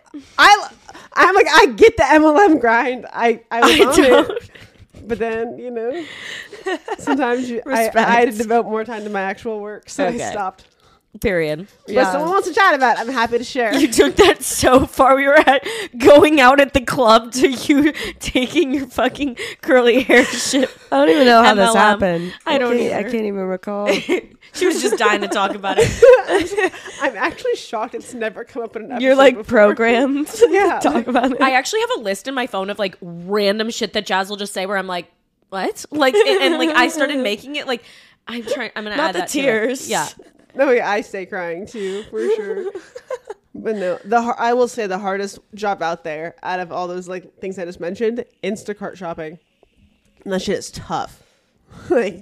I'm like, I get the MLM grind. I was on it. But then, sometimes I had to devote more time to my actual work, so I stopped. Period. But if someone wants to chat about it, I'm happy to share. You took that so far. We were going out at the club to you taking your fucking curly hair shit. I don't even know how this MLM. happened. I don't I either. can't even recall. She was just dying to talk about it. I'm actually shocked it's never come up in an episode. You're like before. programmed to Yeah. talk about it. I actually have a list in my phone of like random shit that Jazz will just say where I'm like, what? Like, and like I started making it like, I'm gonna Not add the that to it. tears. Yeah. No, yeah, I stay crying too, for sure. But no, I will say the hardest job out there, out of all those like things I just mentioned, Instacart shopping. And that shit is tough. And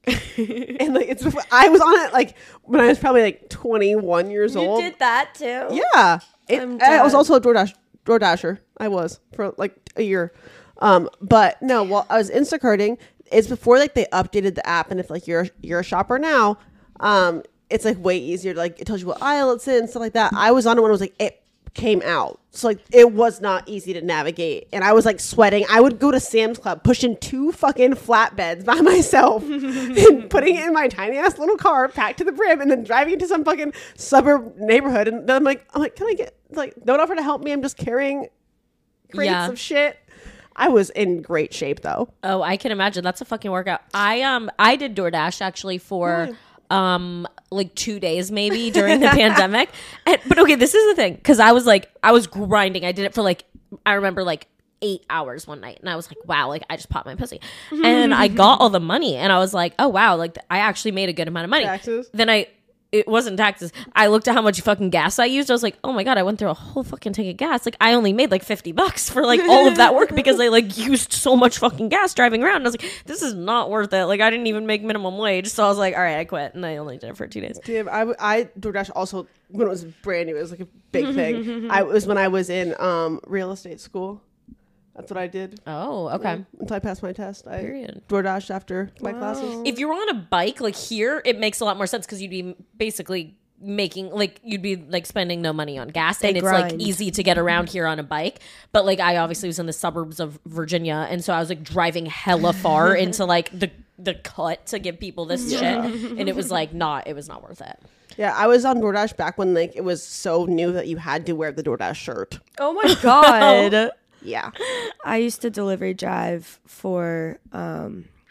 I was on it like when I was probably like 21 years old. You did that too? Yeah. I'm I was dead. also a DoorDasher. I was for like a year. But no, while I was Instacarting, it's before like they updated the app, and if like you're a shopper now, it's like way easier to like, it tells you what aisle it's in, stuff like that. I was on it when it was like it came out. So like it was not easy to navigate, and I was like sweating. I would go to Sam's Club pushing 2 fucking flatbeds by myself and putting it in my tiny ass little car packed to the brim, and then driving into some fucking suburb neighborhood. And then I'm like, can I get like, don't offer to help me? I'm just carrying crates of shit. I was in great shape though. Oh, I can imagine. That's a fucking workout. I did DoorDash actually for like 2 days maybe during the pandemic. But okay, this is the thing, because I was grinding. I did it for like, I remember like 8 hours one night, and I was like, wow, like I just popped my pussy. And I got all the money, and I was like, oh wow, like I actually made a good amount of money. Taxes? Then it wasn't taxes. I looked at how much fucking gas I used. I was like, oh my God, I went through a whole fucking tank of gas. Like I only made like $50 for like all of that work because I like used so much fucking gas driving around. And I was like, this is not worth it. Like I didn't even make minimum wage. So I was like, all right, I quit. And I only did it for 2 days. Damn, I DoorDash also when it was brand new. It was like a big thing. It was when I was in real estate school. That's what I did. Oh, okay. Until I passed my test. I Period. DoorDashed after my classes. If you were on a bike, like here, it makes a lot more sense because you'd be basically making like you'd be like spending no money on gas, and it's like easy to get around here on a bike. But like I obviously was in the suburbs of Virginia, and so I was like driving hella far into like the cut to give people this shit, and it was like it was not worth it. Yeah, I was on DoorDash back when like it was so new that you had to wear the DoorDash shirt. Oh my God. Yeah. I used to delivery drive for a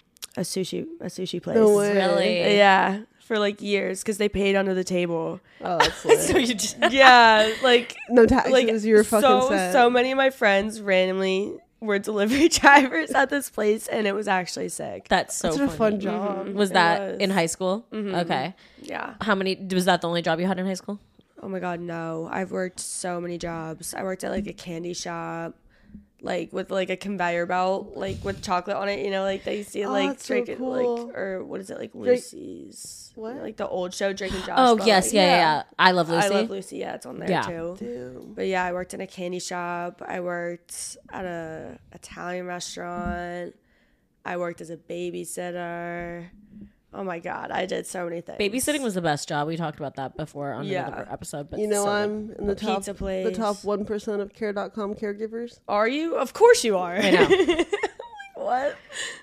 sushi place. No way. Really? Yeah, for like years because they paid under the table. Oh, that's lit. So you just Yeah, like No taxes. like You were fucking set. so many of my friends randomly were delivery drivers at this place, and it was actually sick. that's so Such a funny. fun job. Was that was. in high school? Okay. Yeah. How many was that the only job you had in high school? Oh my God, no. I've worked so many jobs. I worked at like a candy shop, like with like a conveyor belt, like with chocolate on it, like they see like that's so drinking cool. like, or what is it, like Lucy's? What? Like the old show, Drake and Josh. Oh but, yes, like, yeah. I Love Lucy. I Love Lucy. Yeah, it's on there Yeah. too. Damn. But yeah, I worked in a candy shop. I worked at a Italian restaurant. I worked as a babysitter. Oh my God, I did so many things. Babysitting was the best job. We talked about that before on Yeah. another episode. But You know, so I'm in the top, pizza place. the top 1% of care.com caregivers. Are you? Of course you are. I know. What?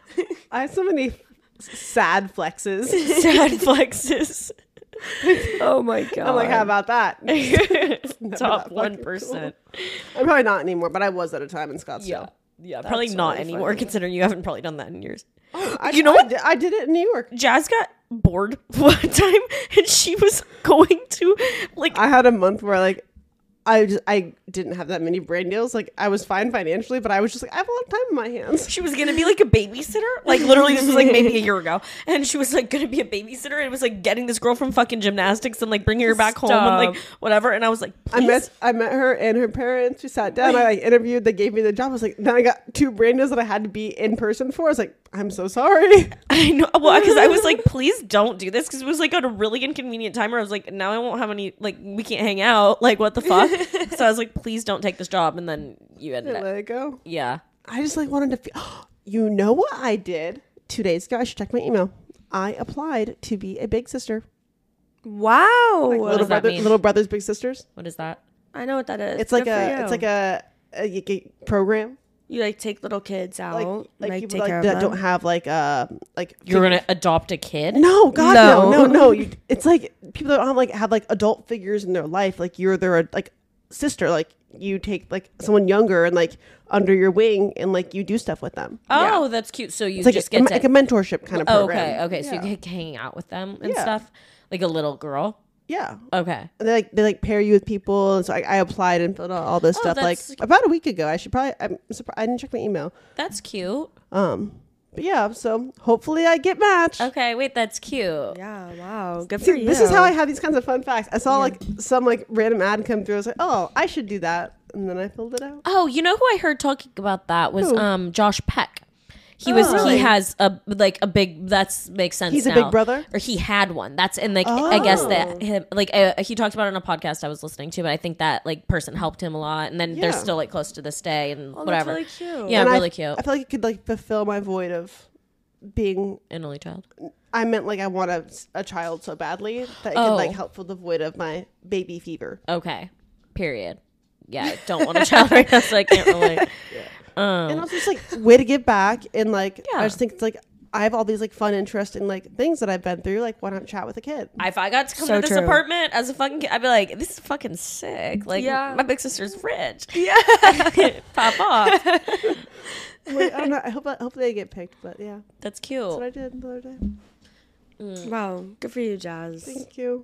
I have so many sad flexes. Sad flexes. Oh my God. I'm like, how about that? Top that fucking 1%. I'm probably not anymore, but I was at a time in Scottsdale. Yeah, probably not anymore, considering you haven't probably done that in years. You know what? I did it in New York. Jazz got bored one time, and she was going to like. I had a month where like I didn't have that many brand deals. Like I was fine financially, but I was just like, I have a lot of time in my hands. She was gonna be like a babysitter, like literally this was like maybe a year ago, and she was like gonna be a babysitter, and it was like getting this girl from fucking gymnastics and like bringing her back home and like whatever, and I was like, I met her and her parents. We sat down. I like interviewed. They gave me the job. I was like, then I got 2 brand deals that I had to be in person for. I was like, I'm so sorry. I know. Well, because I was like, please don't do this, because it was like at a really inconvenient time where I was like, now I won't have any, like, we can't hang out. Like, what the fuck? So I was like, please don't take this job. And then you ended Let up. it go. Yeah. I just like wanted to feel. You know what I did 2 days ago? I should check my email. I applied to be a big sister. Wow. does that mean? Little brothers, big sisters. What is that? I know what that is. It's like Good for you. it's like a program. You like take little kids out, Like like people take care like of that them. don't have like You're going to adopt a kid? No, God, no. No. It's like people that don't like have like adult figures in their life. Like you're their like sister. Like you take like someone younger and like under your wing and like you do stuff with them. Oh, that's cute. So you It's like just a, get to. like a mentorship kind of Oh, program. okay. So Yeah. you get hanging out with them and Yeah. stuff? Like a little girl? Yeah. Okay. And they like pair you with people, and so I applied and filled out all this stuff like that's- about a week ago. I'm surprised I didn't check my email. That's cute. But yeah, so hopefully I get matched. Okay, wait, that's cute. Yeah, wow. Good See, for you. this is how I have these kinds of fun facts. I saw like some like random ad come through. I was like, oh, I should do that, and then I filled it out. Oh, you know who I heard talking about that was Who? Josh Peck. He really? he has a big, that's makes sense. He's a now. big brother? Or he had one. That's and like I guess that Oh. him, like he talked about it on a podcast I was listening to, but I think that like person helped him a lot, and then they're Yeah. still like close to this day and Oh, whatever. That's really cute. Yeah, And really cute. I feel like it could like fulfill my void of being. An only child. I meant like I want a child so badly that it Oh. could like help fill the void of my baby fever. Okay. Period. Yeah, I don't want a child right now, so I can't relate. And also just like way to give back, and like Yeah. I just think it's like I have all these like fun, interesting like things that I've been through. Like why not chat with a kid? If I got to come So to this true. apartment as a fucking kid, I'd be like, this is fucking sick. Like, Yeah. my big sister's rich. Yeah. Pop off. Like, I don't know. I hope they get picked, but yeah, That's that's what I cute. did the other day. Wow. Good for you, Jazz. Thank you.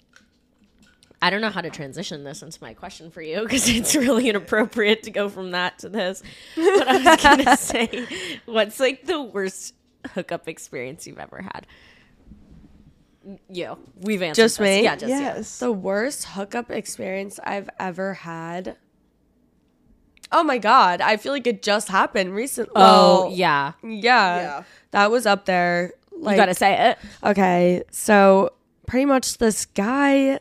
I don't know how to transition this into my question for you because it's really inappropriate to go from that to this. But I was going to say, what's like the worst hookup experience you've ever had? You. We've answered Just this. me? Yeah, just you. Yes. The worst hookup experience I've ever had. Oh my God. I feel like it just happened recently. Oh, yeah. Yeah. That was up there. Like, You got to say it. Okay, so pretty much this guy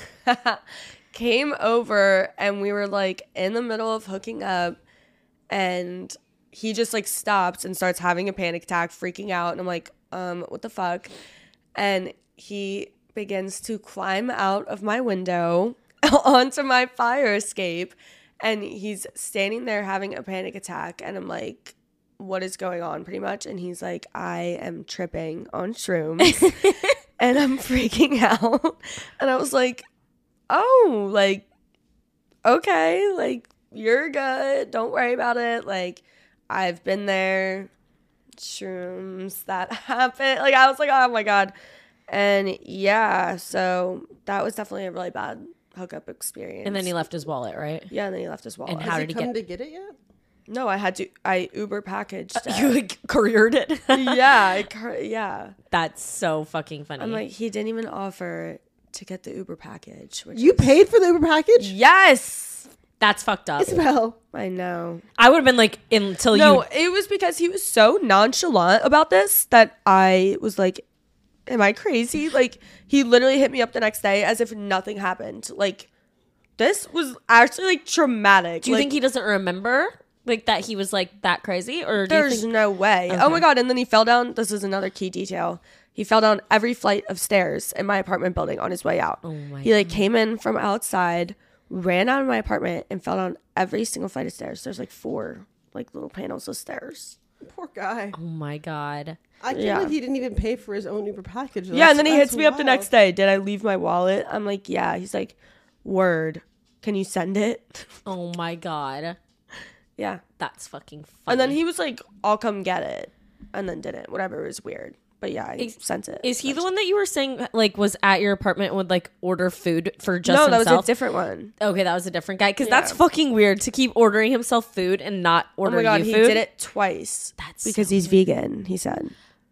came over and we were like in the middle of hooking up and he just like stops and starts having a panic attack, freaking out. And I'm like, what the fuck? And he begins to climb out of my window onto my fire escape. And he's standing there having a panic attack. And I'm like, what is going on pretty much? And he's like, I am tripping on shrooms and I'm freaking out. And I was like, oh, like, okay, like, you're good. Don't worry about it. Like, I've been there. Shrooms that happen. Like, I was like, oh my God. And yeah, so that was definitely a really bad hookup experience. And then he left his wallet, right? Yeah, and then he left his wallet. And Has how he did he come get to get it yet? No, I Uber packaged it. You like, couriered it? Yeah. That's so fucking funny. I'm like, he didn't even offer to get the Uber package. Which You is- paid for the Uber package? Yes. That's fucked up. Isabel. I know. I would have been like, until No, you. it was because he was so nonchalant about this that I was like, am I crazy? Like, he literally hit me up the next day as if nothing happened. Like, this was actually like traumatic. Do you Like, think he doesn't remember? Like that he was like that crazy? Or do you there's think. no way. Oh my God. And then he fell down. This is another key detail. He fell down every flight of stairs in my apartment building on his way out. Oh my He like came in from outside, ran out of my apartment, and fell down every single flight of stairs. There's like 4 like little panels of stairs. Poor guy. Oh my God. I can't Yeah. believe he didn't even pay for his own Uber package. Yeah, and then he That's hits me up the wild. next day. Did I leave my wallet? I'm like, yeah. He's like, word. Can you send it? Oh my God. Yeah. That's fucking funny. And then he was like, I'll come get it. And then didn't. Whatever. It was weird. But yeah, I sent it. Is he the one that you were saying like was at your apartment and would like order food for just No, that himself? was a different one. Okay, that was a different guy. Because that's Yeah. fucking weird to keep ordering himself food and not Oh order my God, you he food. did it twice. That's because so he's vegan, he said.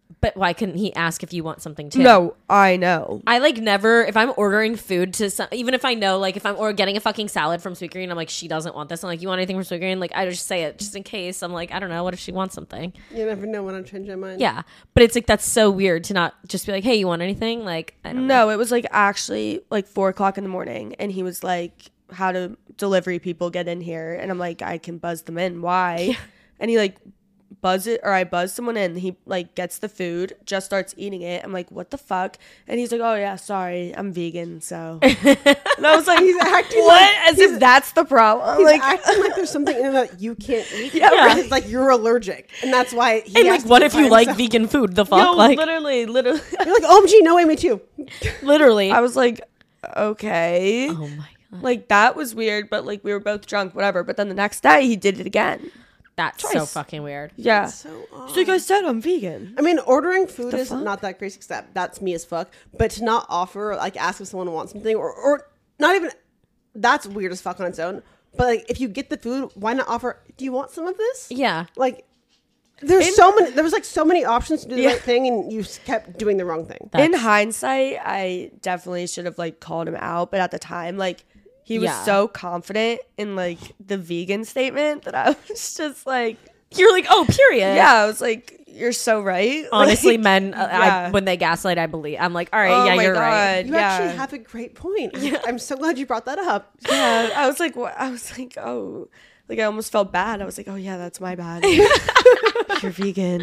But why couldn't he ask if you want something too? No, I know. I like never, if I'm ordering food to some, even if I know, like if I'm or getting a fucking salad from Sweet Green, I'm like, she doesn't want this. I'm like, you want anything from Sweet Green? Like, I just say it just in case. I'm like, I don't know. What if she wants something? You never know when I'm changing my mind. Yeah. But it's like, that's so weird to not just be like, hey, you want anything? Like, I don't know. No, it was like actually like 4:00 in the morning, and he was like, how do delivery people get in here? And I'm like, I can buzz them in. Why? Yeah. And he like I buzz someone in. He like gets the food, just starts eating it. I'm like, what the fuck? And he's like, oh yeah, sorry, I'm vegan. So, and I was like, He's acting what? like As if that's the problem. he's Like, acting like there's something in it that you can't eat. Yeah, right. It's like you're allergic, and that's why. He And has like, to what be if by you like himself. vegan food? The fuck? yo, Like, literally. You're like, OMG, no way, me too. literally. I was like, okay. Oh my God. Like that was weird, but like we were both drunk, whatever. But then the next day he did it again. That's so twice. fucking weird. Yeah. So odd. So like I said, I'm vegan. I mean, ordering food is fuck? not that crazy, except that's me as fuck. But to not offer, like, ask if someone wants something, or not even, that's weird as fuck on its own. But like, if you get the food, why not offer? Do you want some of this? Yeah. Like, there was like so many options to do the right thing, and you kept doing the wrong thing. In hindsight, I definitely should have like called him out, but at the time, like he was Yeah. so confident in like the vegan statement that I was just like, You're like, oh, period. yeah, I was like, you're so right. Honestly, Like, men, yeah. when they gaslight, I believe. I'm like, all right, Oh yeah, my you're right. God. You Yeah. actually have a great point. I'm so glad you brought that up. Yeah, I was like, what? I was like, oh, like I almost felt bad. I was like, oh yeah, that's my bad. You're vegan.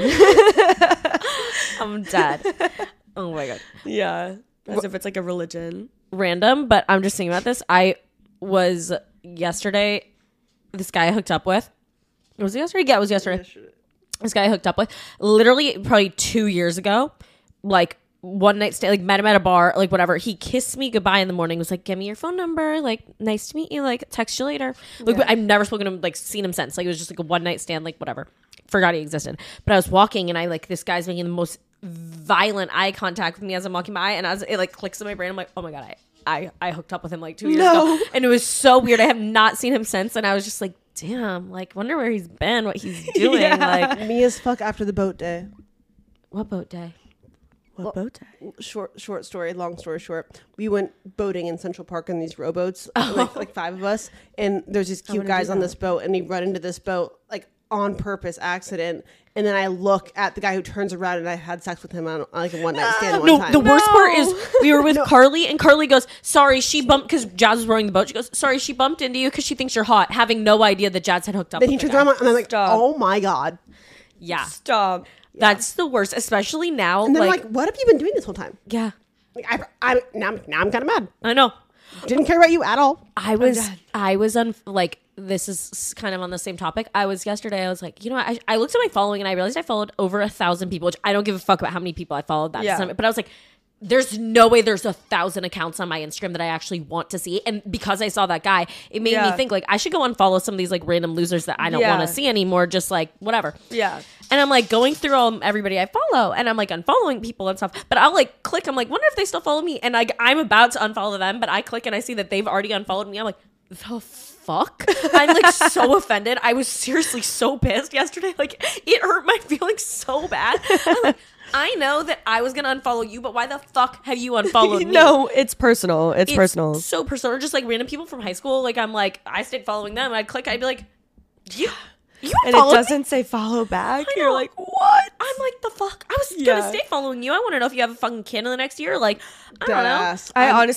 I'm dead. Oh my God. Yeah, as if it's like a religion. Random, but I'm just thinking about this. I was yesterday, this guy I hooked up with. Was it yesterday? Yeah, it was yesterday. This guy I hooked up with, literally probably 2 years ago, like one night stay, like met him at a bar, like whatever. He kissed me goodbye in the morning, was like, give me your phone number, like nice to meet you, like text you later. Like I've never spoken to him, like seen him since. Like it was just like a one night stand, like whatever. Forgot he existed. But I was walking and I like, this guy's making the most violent eye contact with me as I'm walking by, and as it like clicks in my brain, I'm like, oh my God, I hooked up with him like 2 years ago. And it was so weird. I have not seen him since, and I was just like, damn, like wonder where he's been, what he's doing. Like, Me as fuck after the boat day. what boat day? What boat day? Short story, long story short. We went boating in Central Park in these rowboats, like five of us. And there's these cute guys on this boat, and we run into this boat like on purpose, accident. And then I look at the guy who turns around, and I had sex with him on like a one night stand one time. The worst part is we were with Carly, and Carly goes, sorry, she bumped, because Jazz was rowing the boat. She goes, sorry, she bumped into you because she thinks you're hot, having no idea that Jazz had hooked up Then with he the turns guy. around, and I'm like, Stop. oh my God. Yeah. Stop. That's the worst, especially now. And then like, I'm like, what have you been doing this whole time? yeah, Like, now I'm kind of mad. I know. Didn't care about you at all. I was on, like, this is kind of on the same topic. I was yesterday, I was like, you know what? I looked at my following and I realized I followed over 1,000 people, which I don't give a fuck about how many people I followed that. Yeah. But I was like, there's no way there's 1,000 accounts on my Instagram that I actually want to see. And because I saw that guy, it made me think like I should go unfollow some of these like random losers that I don't want to see anymore. Just like whatever. Yeah. And I'm like going through everybody I follow, and I'm like unfollowing people and stuff. But I'll like click. I'm like, wonder if they still follow me. And like I'm about to unfollow them, but I click and I see that they've already unfollowed me. I'm like, the fuck? I'm like so offended. I was seriously so pissed yesterday. Like it hurt my feelings so bad. I'm like, I know that I was gonna unfollow you, but why the fuck have you unfollowed me? No, it's personal. It's personal. So personal. Or just like random people from high school. Like I'm like, I stayed following them. I'd click. I'd be like, you And it unfollowed me? doesn't say follow back. I You're know. like, what? I'm like, the fuck? I was Yeah. gonna stay following you. I want to know if you have a fucking kid in the next year. Like, I don't know. Deadass.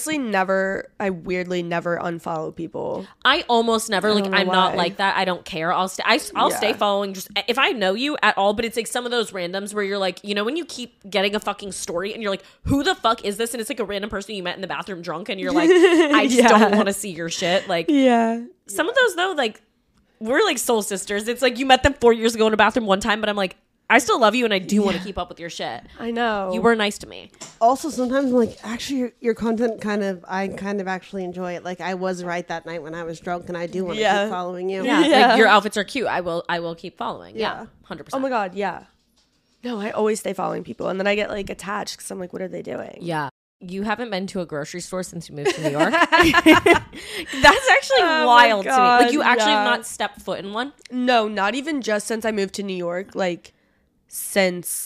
I weirdly never unfollow people. I almost never like. don't know I'm not why. like that. I don't care. I'll stay. I'll stay following. Just if I know you at all. But it's like some of those randoms where you're like, you know, when you keep getting a fucking story and you're like, who the fuck is this? And it's like a random person you met in the bathroom drunk, and you're like, I just don't want to see your shit. Like, Yeah. some of those though, like we're like soul sisters. It's like you met them 4 years ago in a bathroom one time, but I'm like, I still love you and I do want to keep up with your shit. I know. You were nice to me. Also, sometimes I'm like, actually, your content I kind of actually enjoy it. Like, I was right that night when I was drunk, and I do want to keep following you. Yeah, Yeah. like your outfits are cute. I will keep following. Yeah, 100%. Oh my God. Yeah. No, I always stay following people. And then I get like attached because I'm like, what are they doing? Yeah. You haven't been to a grocery store since you moved to New York? That's actually wild to me. Like, you actually have not stepped foot in one? No, not even just since I moved to New York. Like, since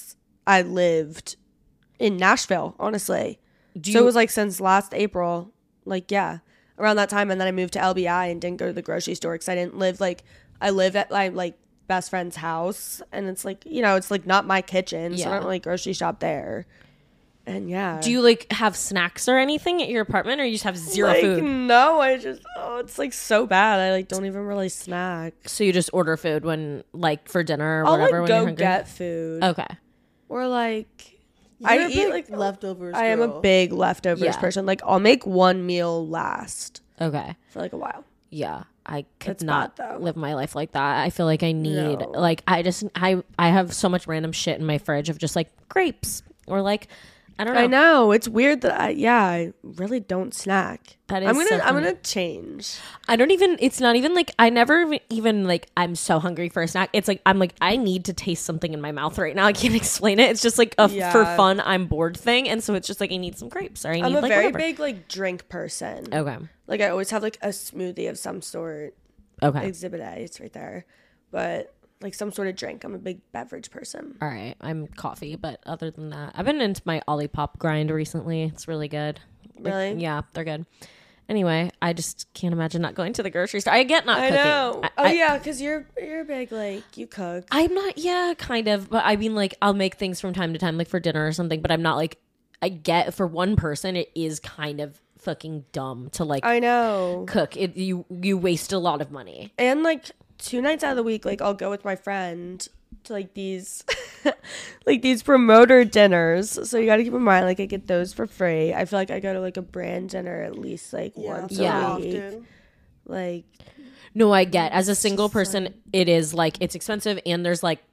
I lived in Nashville, honestly. Do So it you- was like since last April, like, yeah, around that time. And then I moved to LBI and didn't go to the grocery store because I didn't live like, I live at my like best friend's house. And it's like, you know, it's like not my kitchen. So I Yeah. don't really grocery shop there. And yeah. Do you like have snacks or anything at your apartment, or you just have zero like, food? No, I just, it's like so bad. I like don't even really snack. So you just order food when like for dinner or I'll whatever like when you're go hungry? get food. Okay. Or like, You're I a eat big like leftovers. I am a girl. big leftovers Yeah. person. Like I'll make one meal last Okay. for like a while. Yeah, I could It's not bad, though. live my life like that. I feel like I need No. like I have so much random shit in my fridge of just like grapes or like I don't know. I know it's weird that I really don't snack. That is I'm so funny. gonna change. I don't even. It's not even like I never even like I'm so hungry for a snack. It's like I'm like I need to taste something in my mouth right now. I can't explain it. It's just like a Yeah. for fun I'm bored thing, and so it's just like I need some grapes or I need I'm a like very whatever. big like drink person. Okay. Like I always have like a smoothie of some sort. Okay. Exhibit A, it's right there. But like some sort of drink. I'm a big beverage person. All right. I'm coffee, but other than that, I've been into my Olipop grind recently. It's really good. Like, Really? yeah, they're good. Anyway, I just can't imagine not going to the grocery store. I get not I cooking. know. I- Yeah, because you're big. Like you cook. I'm not, yeah, kind of. But I mean, like, I'll make things from time to time, like for dinner or something. But I'm not like, I get for one person, it is kind of fucking dumb to like I know. cook. It you waste a lot of money. And like 2 nights out of the week, like I'll go with my friend to like these like these promoter dinners. So you got to keep in mind, like I get those for free. I feel like I go to like a brand dinner at least like once Yeah. a week. Often. Like No, I get. As a single person, it is like it's expensive, and there's like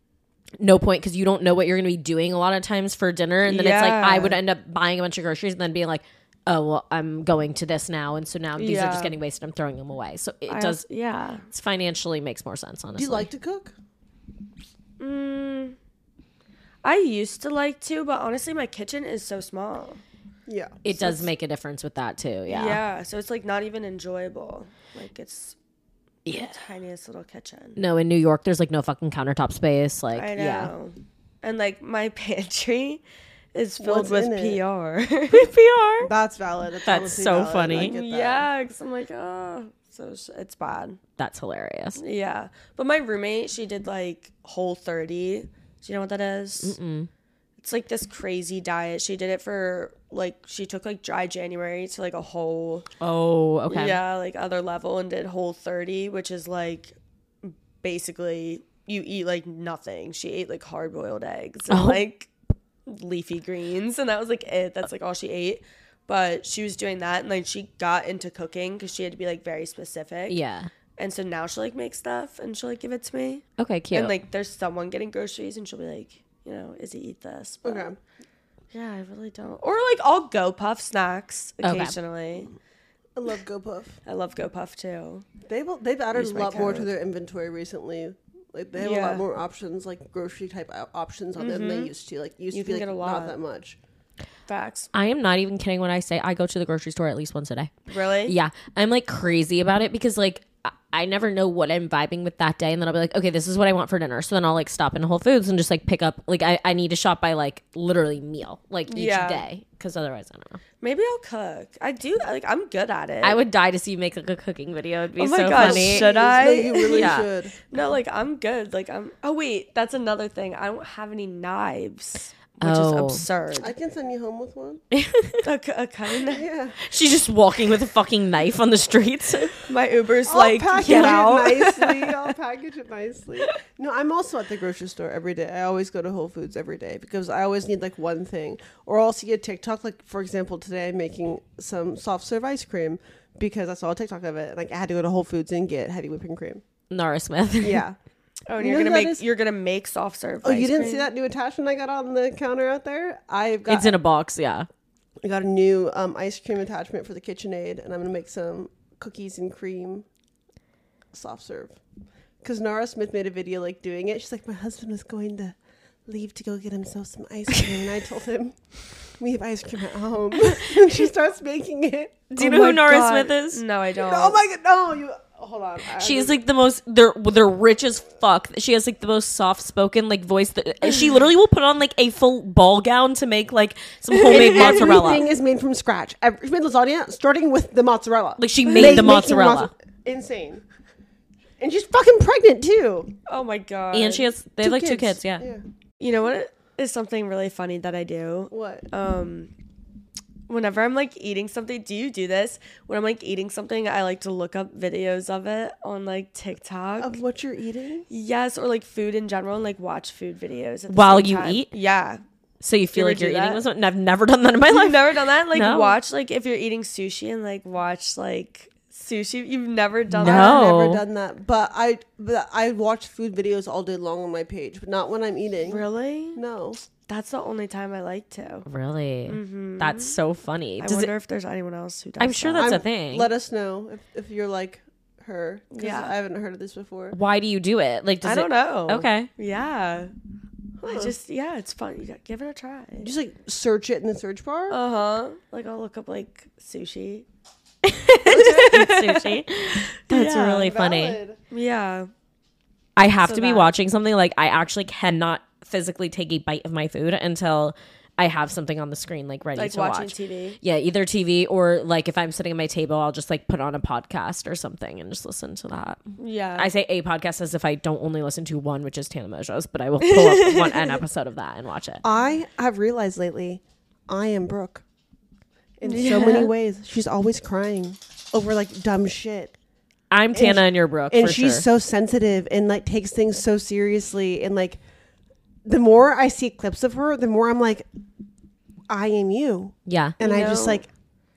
no point because you don't know what you're going to be doing a lot of times for dinner, and then it's like I Yeah. would end up buying a bunch of groceries and then being like, oh well, I'm going to this now, and so now these are just Yeah. getting wasted. I'm throwing them away. So it I does. also- yeah. It's financially makes more sense, honestly. Do you like to cook? I used to like to, but honestly my kitchen is so small. Yeah. It does make a difference with that too. Yeah. Yeah, so it's like not even enjoyable. Like it's Yeah. the tiniest little kitchen. No, in New York, there's like no fucking countertop space. Like, I know. yeah. And like my pantry is filled What's with in it? PR. PR. That's valid. That's honestly so valid. funny. I get that. Yeah, because I'm like, oh, so it's bad. That's hilarious. Yeah, but my roommate, she did like Whole30. Do you know what that is? It's like this crazy diet. She did it for like she took like dry January to like a whole Oh, okay. yeah like other level and did Whole30, which is like basically you eat like nothing. She ate like hard boiled eggs and like leafy greens, and that was like it. That's like all she ate. But she was doing that, and like she got into cooking because she had to be like very specific. Yeah. And so now she'll like make stuff and she'll like give it to me. Okay, cute. And like there's someone getting groceries and she'll be like, you know, Izzy, eat this. But, Okay. yeah, I really don't. Or like I'll go puff snacks Okay. occasionally. I love GoPuff. I love go puff too. They've added Use a my lot more to code. their inventory recently. Like they have a Yeah. lot more options, like grocery type options on there than they used to. Like used You to be can like get a not lot. that much. Facts. I am not even kidding when I say I go to the grocery store at least once a day. Really? Yeah. I'm like crazy about it because like I never know what I'm vibing with that day. And then I'll be like, okay, this is what I want for dinner. So then I'll like stop in Whole Foods and just like pick up, like I need to shop by like literally meal, like each Yeah. day. Cause otherwise I don't know. Maybe I'll cook. I do like I'm good at it. I would die to see you make like a cooking video. It'd be Oh my so gosh, funny. should I? No, you really Yeah. should. No, like I'm good. Like I'm oh wait, that's another thing. I don't have any knives. Which is Oh. absurd. I can send you home with one. a cutting knife. Yeah. She's just walking with a fucking knife on the streets. My Uber's I'll like, package get it out. nicely. I'll package it nicely. No, I'm also at the grocery store every day. I always go to Whole Foods every day because I always need like one thing. Or I'll see a TikTok. Like for example, today I'm making some soft serve ice cream because I saw a TikTok of it. Like I had to go to Whole Foods and get heavy whipping cream. Nora Smith. Yeah. Oh, and You you're know gonna who that make is? you're gonna make soft serve. Oh, ice you didn't cream? see that new attachment I got on the counter out there? I've got It's in a box, yeah. I got a new ice cream attachment for the KitchenAid, and I'm gonna make some cookies and cream soft serve. Because Nora Smith made a video like doing it. She's like, my husband was going to leave to go get himself some ice cream, and I told him we have ice cream at home. And she starts making it. Do you know who Nora Smith is? No, I don't. Oh my god, no! You hold on. She is like the most, they're rich as fuck. She has like the most soft spoken like voice that she literally will put on like a full ball gown to make like some homemade mozzarella. Everything is made from scratch. She made lasagna starting with the mozzarella. Like she made the mozzarella. Insane. And she's fucking pregnant too. Oh my god. And they have like 2 kids. Yeah. You know what is something really funny that I do? What? Whenever I'm like eating something, do you do this? When I'm like eating something, I like to look up videos of it on like TikTok. Of what you're eating? Yes, or like food in general, and like watch food videos at the While same you time. eat? Yeah. So you feel You like ever you're do eating that? with something? I've never done that in my life. You've never done that? Like No. watch like if you're eating sushi and like watch like sushi. You've never done No. that? I've never done that. But I watch food videos all day long on my page, but not when I'm eating. Really? No. That's the only time I like to. Really? That's so funny. I Does wonder it, if there's anyone else who does I'm sure that. that's a thing. Let us know if you're like her. 'Cause Yeah. I haven't heard of this before. Why do you do it? Like, does I don't know. Okay. Yeah. I just, it's fun. You got give it a try. Just like search it in the search bar. Uh-huh. Like I'll look up like sushi. Sushi. That's Yeah, really funny. Valid. Yeah. I have So to be that- watching something like I actually cannot physically take a bite of my food until I have something on the screen like ready Like to watching watch. TV. Yeah, either TV or like if I'm sitting at my table, I'll just like put on a podcast or something and just listen to that. Yeah. I say a podcast as if I don't only listen to one, which is Tana Mojo's, but I will pull up an episode of that and watch it. I have realized lately, I am Brooke. In so many ways. She's always crying over like dumb shit. I'm Tana and you're Brooke, And for she's sure. so sensitive and like takes things so seriously. And like the more I see clips of her, the more I'm like, I am you. Yeah. And You I just know- like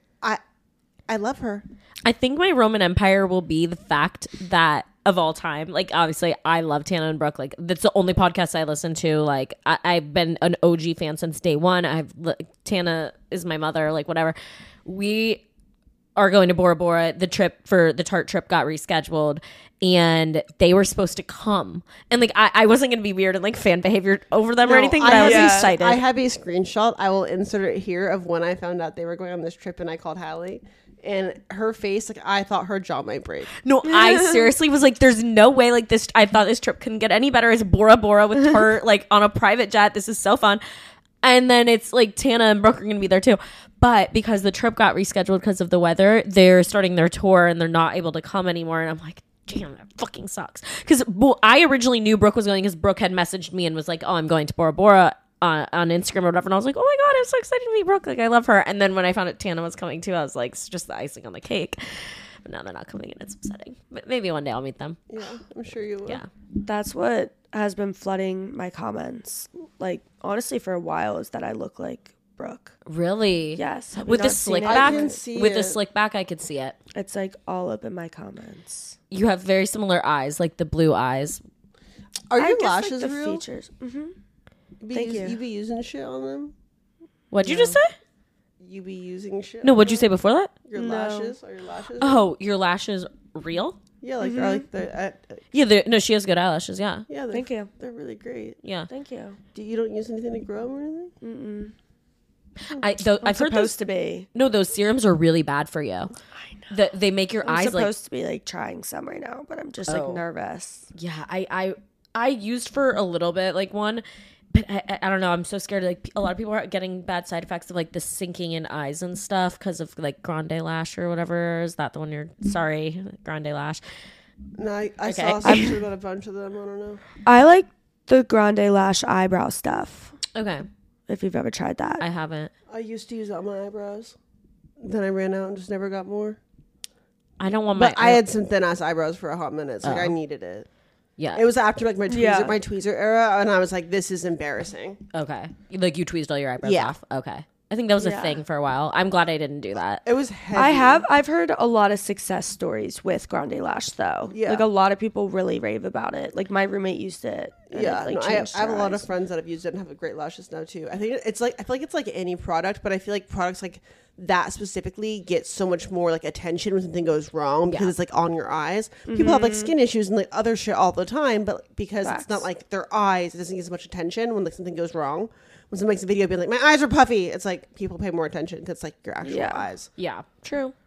I love her. I think my Roman Empire will be the fact that of all time, like obviously I love Tana and Brooke. Like that's the only podcast I listen to. Like I've been an OG fan since day one. Tana is my mother. Like whatever. We are going to Bora Bora. The trip for the Tarte trip got rescheduled, and they were supposed to come. And like I wasn't gonna be weird and like fan behavior over them or No, anything, but I was have- excited. I have a screenshot. I will insert it here of when I found out they were going on this trip and I called Hallie. And her face, like I thought her jaw might break. No, I seriously was like, there's no way like this. I thought this trip couldn't get any better. It's Bora Bora with her like on a private jet. This is so fun. And then it's like Tana and Brooke are going to be there too. But because the trip got rescheduled because of the weather, they're starting their tour and they're not able to come anymore. And I'm like, damn, that fucking sucks. Because I originally knew Brooke was going because Brooke had messaged me and was like, oh, I'm going to Bora Bora on Instagram or whatever. And I was like, oh my God, I'm so excited to meet Brooke. Like, I love her. And then when I found out Tana was coming too, I was like, it's just the icing on the cake. But now they're not coming and it's upsetting. But maybe one day I'll meet them. Yeah, I'm sure you will. Yeah. That's what has been flooding my comments. Like honestly for a while is that I look like Brooke. Really? Yes. Have you With the not seen slick it? I back? can see With the it. slick back, I could see it. It's like all up in my comments. You have very similar eyes, like the blue eyes. Are I your guess, like, lashes the real? features. Thank you. You be using shit on them? What'd you just say? You be using shit? No, on what'd you them? say before that? Your No. lashes? Are your lashes? Oh, your lashes real? Yeah, like are like the Yeah, no, she has good eyelashes. Yeah, yeah. Thank you. They're really great. yeah. Thank you. You don't use anything to grow them or anything? I've heard those. Supposed to be. No, those serums are really bad for you. I know. They make your I'm eyes like. supposed to be like trying some right now, but I'm just like nervous. Yeah, I used for a little bit like one, but I don't know. I'm so scared. Like a lot of people are getting bad side effects of like the sinking in eyes and stuff because of like Grande Lash or whatever. Is that the one you're? Sorry, Grande Lash. No, I Okay. saw something about a bunch of them. I don't know. I like the Grande Lash eyebrow stuff. Okay, If you've ever tried that. I haven't. I used to use it on my eyebrows. Then I ran out and just never got more. I don't want But my. I had some thin ass eyebrows for a hot minute. So like I needed it. yeah. It was after like my Yeah. tweezer era, and I was like, this is embarrassing. Okay. Like you tweezed all your eyebrows Yeah. off. Okay. I think that was a Yeah. thing for a while. I'm glad I didn't do that. It was heavy. I've heard a lot of success stories with Grande Lash though. Yeah. Like a lot of people really rave about it. Like my roommate used it. And Yeah, it, like, no, changed I have a her lot of eyes. friends that have used it and have great lashes now too. I think it's like I feel like it's like any product, but I feel like products like that specifically get so much more like attention when something goes wrong because it's like on your eyes. People have like skin issues and like other shit all the time, but because it's not Facts. like their eyes, it doesn't get as much attention when like something goes wrong. When someone makes a video being like, my eyes are puffy, it's like people pay more attention because it's like your actual Yeah. eyes. Yeah. True.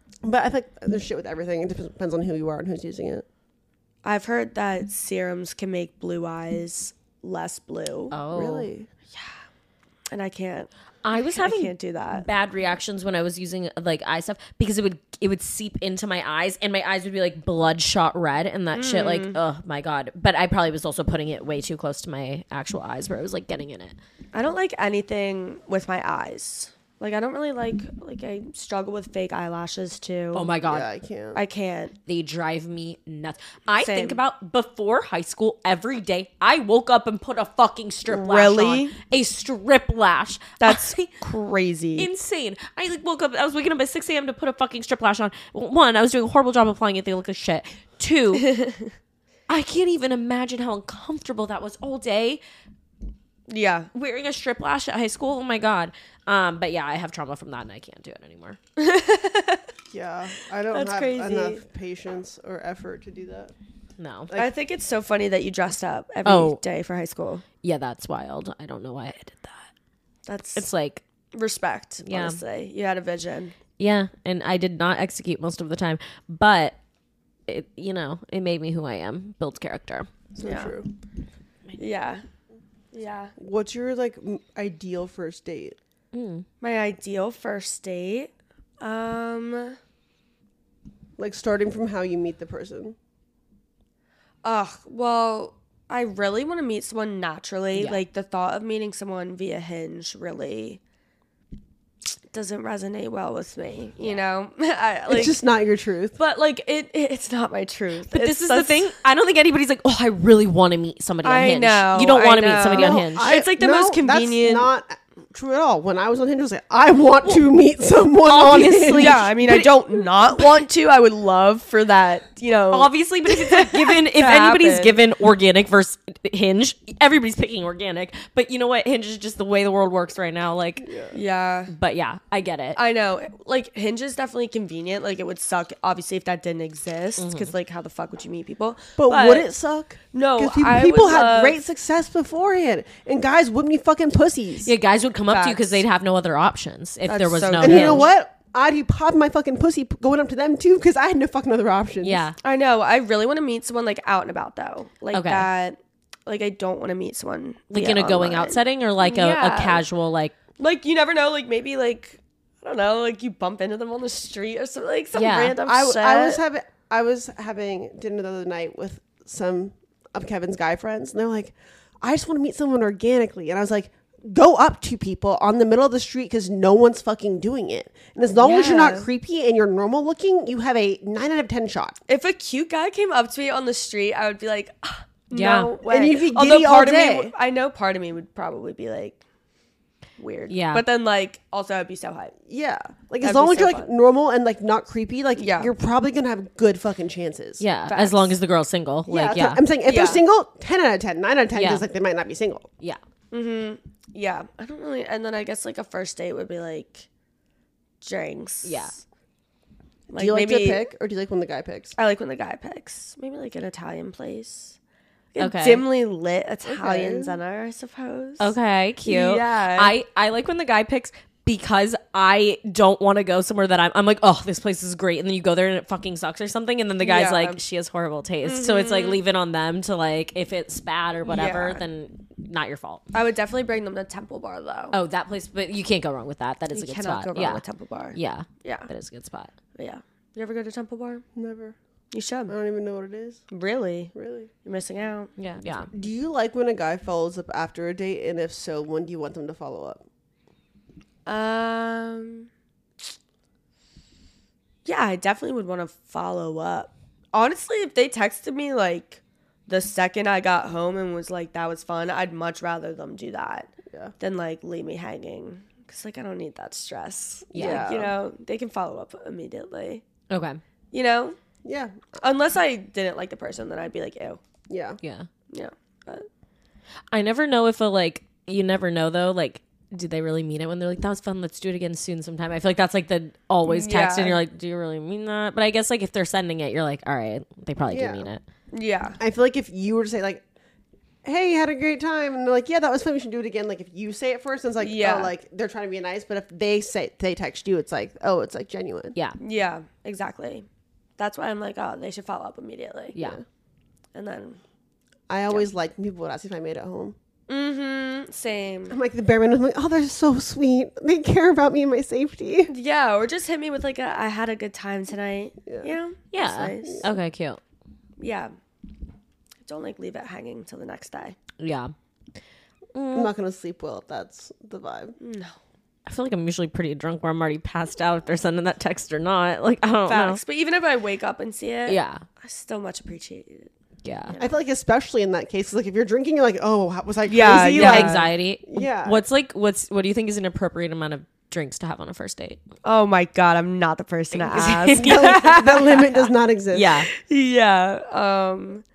But I think there's shit with everything. It depends on who you are and who's using it. I've heard that serums can make blue eyes less blue. Oh, Really? And I can't. I was I having can't do that. bad reactions when I was using like eye stuff because it would seep into my eyes and my eyes would be like bloodshot red and that shit like oh my god. But I probably was also putting it way too close to my actual eyes where I was like getting in it. I don't like anything with my eyes. Like I don't really like I struggle with fake eyelashes too. Oh my god. Yeah, I can't. I can't. They drive me nuts. I Same. think about before high school every day. I woke up and put a fucking strip lash Really? on. A strip lash. That's crazy. Insane. I like woke up. I was waking up at 6 a.m. to put a fucking strip lash on. One, I was doing a horrible job applying it. They look like shit. Two, I can't even imagine how uncomfortable that was all day Yeah. wearing a strip lash at high school. Oh my god. But yeah, I have trauma from that and I can't do it anymore. Yeah, I don't That's have crazy. enough patience or effort to do that. No. I think it's so funny that you dressed up every day for high school. Yeah, that's wild. I don't know why I did that. That's It's like, respect, Yeah. honestly. You had a vision. yeah, and I did not execute most of the time, but it, you know, it made me who I am, builds character. So Yeah. true. Yeah. Yeah. What's your like ideal first date? My ideal first date. Like starting from how you meet the person. Well, I really want to meet someone naturally. Yeah. Like the thought of meeting someone via Hinge really doesn't resonate well with me, you know? It's just not your truth. but like it's not my truth. But this is the thing. I don't think anybody's like, oh, I really want to meet somebody on I Hinge. know, You don't I want to meet somebody on know. Hinge. It's like the most convenient- That's not true at all. When I was on Hinge, I was like, I want to meet someone on obviously. Hinge. Yeah, I mean, I don't not want to. I would love for that, you know. Obviously, but if it's like given, if anybody's happen. given organic versus Hinge, everybody's picking organic. But you know what? Hinge is just the way the world works right now. Like, Yeah. but yeah, I get it. I know. Like, Hinge is definitely convenient. Like, it would suck, obviously, if that didn't exist. Because, like, how the fuck would you meet people? But would it suck? No, Because I people would had love- great success beforehand. And guys wouldn't be fucking pussies. Yeah, guys would come up to you because Facts. they'd have no other options if That's there was so no true. And Hinge. you know what? I'd be popping my fucking pussy going up to them too because I had no fucking other options. Yeah. I know. I really want to meet someone, like, out and about, though. Like, Okay. that. Like, I don't want to meet someone. Like via in a going online. out setting or like a Yeah. casual, like, Like, you never know. Like, maybe, like, I don't know. Like, you bump into them on the street or something. Like, some Yeah. random I shit. was having dinner the other night with some of Kevin's guy friends, and they're like, I just want to meet someone organically. And I was like, go up to people on the middle of the street because no one's fucking doing it. And as long as you're not Yeah. creepy and you're normal looking, you have a 9 out of 10 shot. If a cute guy came up to me on the street, I would be like, Yeah. no way. And you'd be Although giddy all part of day. me, I know part of me would probably be like, weird. Yeah. But then, like, also I'd be so hyped. Yeah. Like, as That'd long be as you're so like fun. normal and like not creepy, like, Yeah. you're probably going to have good fucking chances. yeah, as Facts. long as the girl's single. Like, yeah. I'm saying if Yeah. they're single, 10 out of 10, 9 out of 10, Yeah. because like they might not be single. Yeah. Yeah. I don't really. And then I guess, like, a first date would be like drinks. Yeah. Like, Do you like maybe, to pick or do you like when the guy picks? I like when the guy picks. Maybe like an Italian place. Like a Okay. dimly lit Italian Okay. dinner, I suppose. Okay, cute. Yeah. I like when the guy picks because I don't want to go somewhere that I'm like, oh, this place is great. And then you go there and it fucking sucks or something. And then the guy's Yeah. like, she has horrible taste. So it's like, leave it on them to like, if it's bad or whatever, Yeah. then not your fault. I would definitely bring them to Temple Bar, though. Oh, that place, but you can't go wrong with that. That is you a good cannot spot. go wrong Yeah. with Temple Bar. Yeah. Yeah. That is a good spot. Yeah. You ever go to Temple Bar? Never. You should. I don't even know what it is. Really? Really. You're missing out. Yeah. Yeah. Do you like when a guy follows up after a date? And if so, when do you want them to follow up? Yeah, I definitely would want to follow up. Honestly, if they texted me like the second I got home and was like, that was fun, I'd much rather them do that Yeah. than like leave me hanging. Because like I don't need that stress. Yeah. Like, you know, they can follow up immediately. Okay. You know? Yeah. Unless I didn't like the person, then I'd be like, ew. Yeah. Yeah. Yeah. But I never know if you never know though, like, do they really mean it when they're like, that was fun, let's do it again soon sometime? I feel like that's like the always text Yeah. and you're like, do you really mean that? But I guess like if they're sending it, you're like, all right, they probably Yeah. do mean it. yeah. I feel like if you were to say like, hey, had a great time, and they're like, yeah, that was fun, we should do it again. Like if you say it first, it's like, Yeah. oh, like they're trying to be nice, but if they text you, it's like, oh, it's like genuine. Yeah. Yeah, exactly. That's why I'm like, oh, they should follow up immediately. Yeah. And then, I always like when people would ask if I made it home. same. I'm like the bare minimum. I'm like, oh, they're so sweet. They care about me and my safety. Yeah, or just hit me with like I had a good time tonight. Yeah. Yeah. That's nice. Okay, cute. Yeah. Don't like leave it hanging till the next day. Yeah. I'm not gonna sleep well if that's the vibe. No. I feel like I'm usually pretty drunk where I'm already passed out if they're sending that text or not. Like, I don't Facts. But even if I wake up and see it, know. Yeah. I still much appreciate it. Yeah. I feel like especially in that case, like if you're drinking, you're like, oh, was I crazy? Yeah, yeah. Like, Anxiety. Yeah. What do you think is an appropriate amount of drinks to have on a first date? Oh my God, I'm not the person to ask. the limit does not exist. Yeah. Yeah.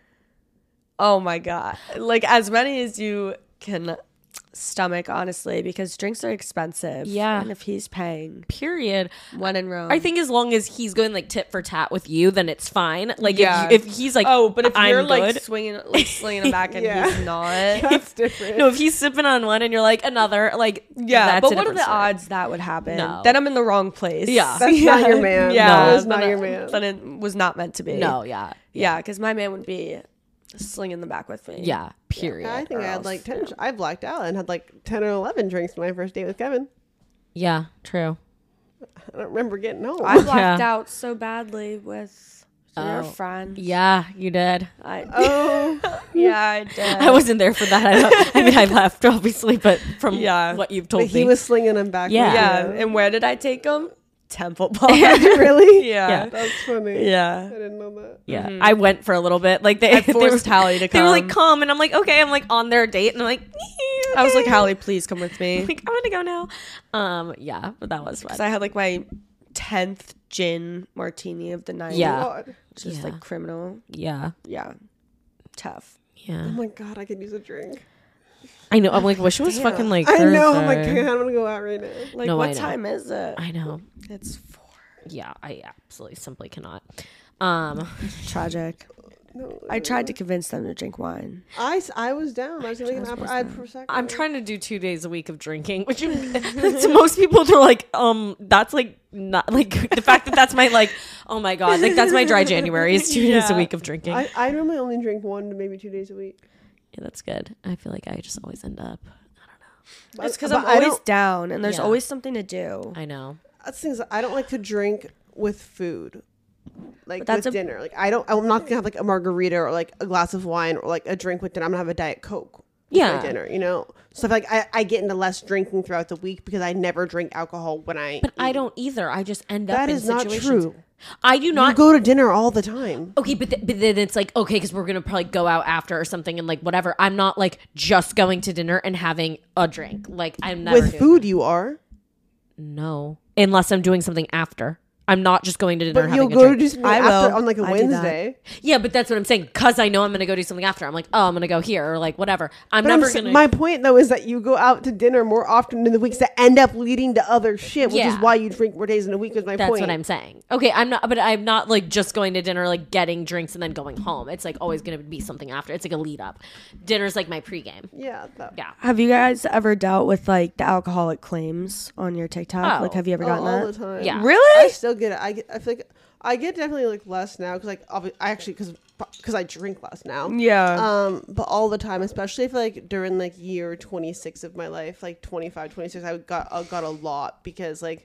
Oh my God. Like as many as you can stomach, honestly, because drinks are expensive. Yeah. And if he's paying, Period. when in Rome. I think as long as he's going like tit for tat with you, then it's fine. Like Yeah. if he's like, oh, but if I'm you're like good. swinging, like slinging him back and Yeah. he's not. That's different. No, if he's sipping on one and you're like another, like Yeah, that's but a what are different the story. odds that would happen? No. Then I'm in the wrong place. Yeah. That's not your man. Yeah, That is not then your man. Then it was not meant to be. No, yeah, Yeah, because my man would be slinging them back with me. yeah. Period. I think I had else, like 10. I blacked out and had like 10 or 11 drinks on my first date with Kevin. Yeah, true. I don't remember getting home. I blacked Yeah. out so badly with your friend. Yeah, you did. Oh, Yeah, I did. I wasn't there for that. I mean, I left obviously, but from Yeah. what you've told but he me, was slinging them back. Yeah. Yeah, with you. and where did I take him? Temple Bar. Really? Yeah. That's funny. I Yeah. didn't know that. yeah, I went for a little bit. Like they forced were, Hallie to They were like, come. "Come," and I'm like, "Okay." I'm like on their date, and I'm like, I was like, "Okay." Hallie, please come with me. Like, I'm gonna go now. Yeah, but that was fun. Because I had like my 10th gin martini of the night. Yeah. God. Which is Yeah. like criminal. Yeah, Yeah. Tough. yeah. Oh my God, I could use a drink. I know. I'm like, wish it was fucking like. I know. I'm like, Thursday. I'm gonna go out right now. Like, No, I what know. time is it? I know. It's 4. Yeah, I absolutely simply cannot. Tragic. No, I tried to convince them to drink wine. I was down. I was gonna make an I had prosecco. I'm trying to do 2 days a week of drinking, which to most people they're like, that's like not like the fact that that's my like, oh my God, like that's my dry January is 2 days a week of drinking. I normally only drink 1 to maybe 2 days a week. Yeah, that's good. I feel like I just always end up. It's because But I'm I always don't- down and there's Yeah. always something to do. I know. That's things I don't like to drink with food. Like But that's with a- dinner. Like I'm not gonna have like a margarita or like a glass of wine or like a drink with dinner. I'm gonna have a Diet Coke with Yeah. my dinner, you know? So I feel like I get into less drinking throughout the week because I never drink alcohol when I But eat. I don't either. I just end up That in is not situations. true. I do You not go to dinner all the time. Okay, but then it's like, okay, because we're going to probably go out after or something and like whatever. I'm not like just going to dinner and having a drink. Like I'm never With doing food you are. that. No. Unless I'm doing something after. I'm not just going to dinner But and you'll having a go to drink. do something I after will. on like a I do that. Wednesday. Yeah, but that's what I'm saying. Because I know I'm going to go do something after. I'm like, oh, I'm going to go here or like whatever. I'm But never going to. my point though is that you go out to dinner more often in the weeks that end up leading to other shit, which is Yeah. why you drink more days in a week. Is my That's point. what I'm saying. Okay, but I'm not like just going to dinner, like getting drinks and then going home. It's like always going to be something after. It's like a lead up. Dinner's like my pregame. Yeah. That, Yeah. Have you guys ever dealt with like the alcoholic claims on your TikTok? Oh. Like, have you ever gotten all that? the time. Yeah. I Really? still get it. I feel like I get definitely like less now because like I actually because I drink less now. Yeah. But all the time, especially if like during like year 26 of my life, like 25, 26, I got a lot because like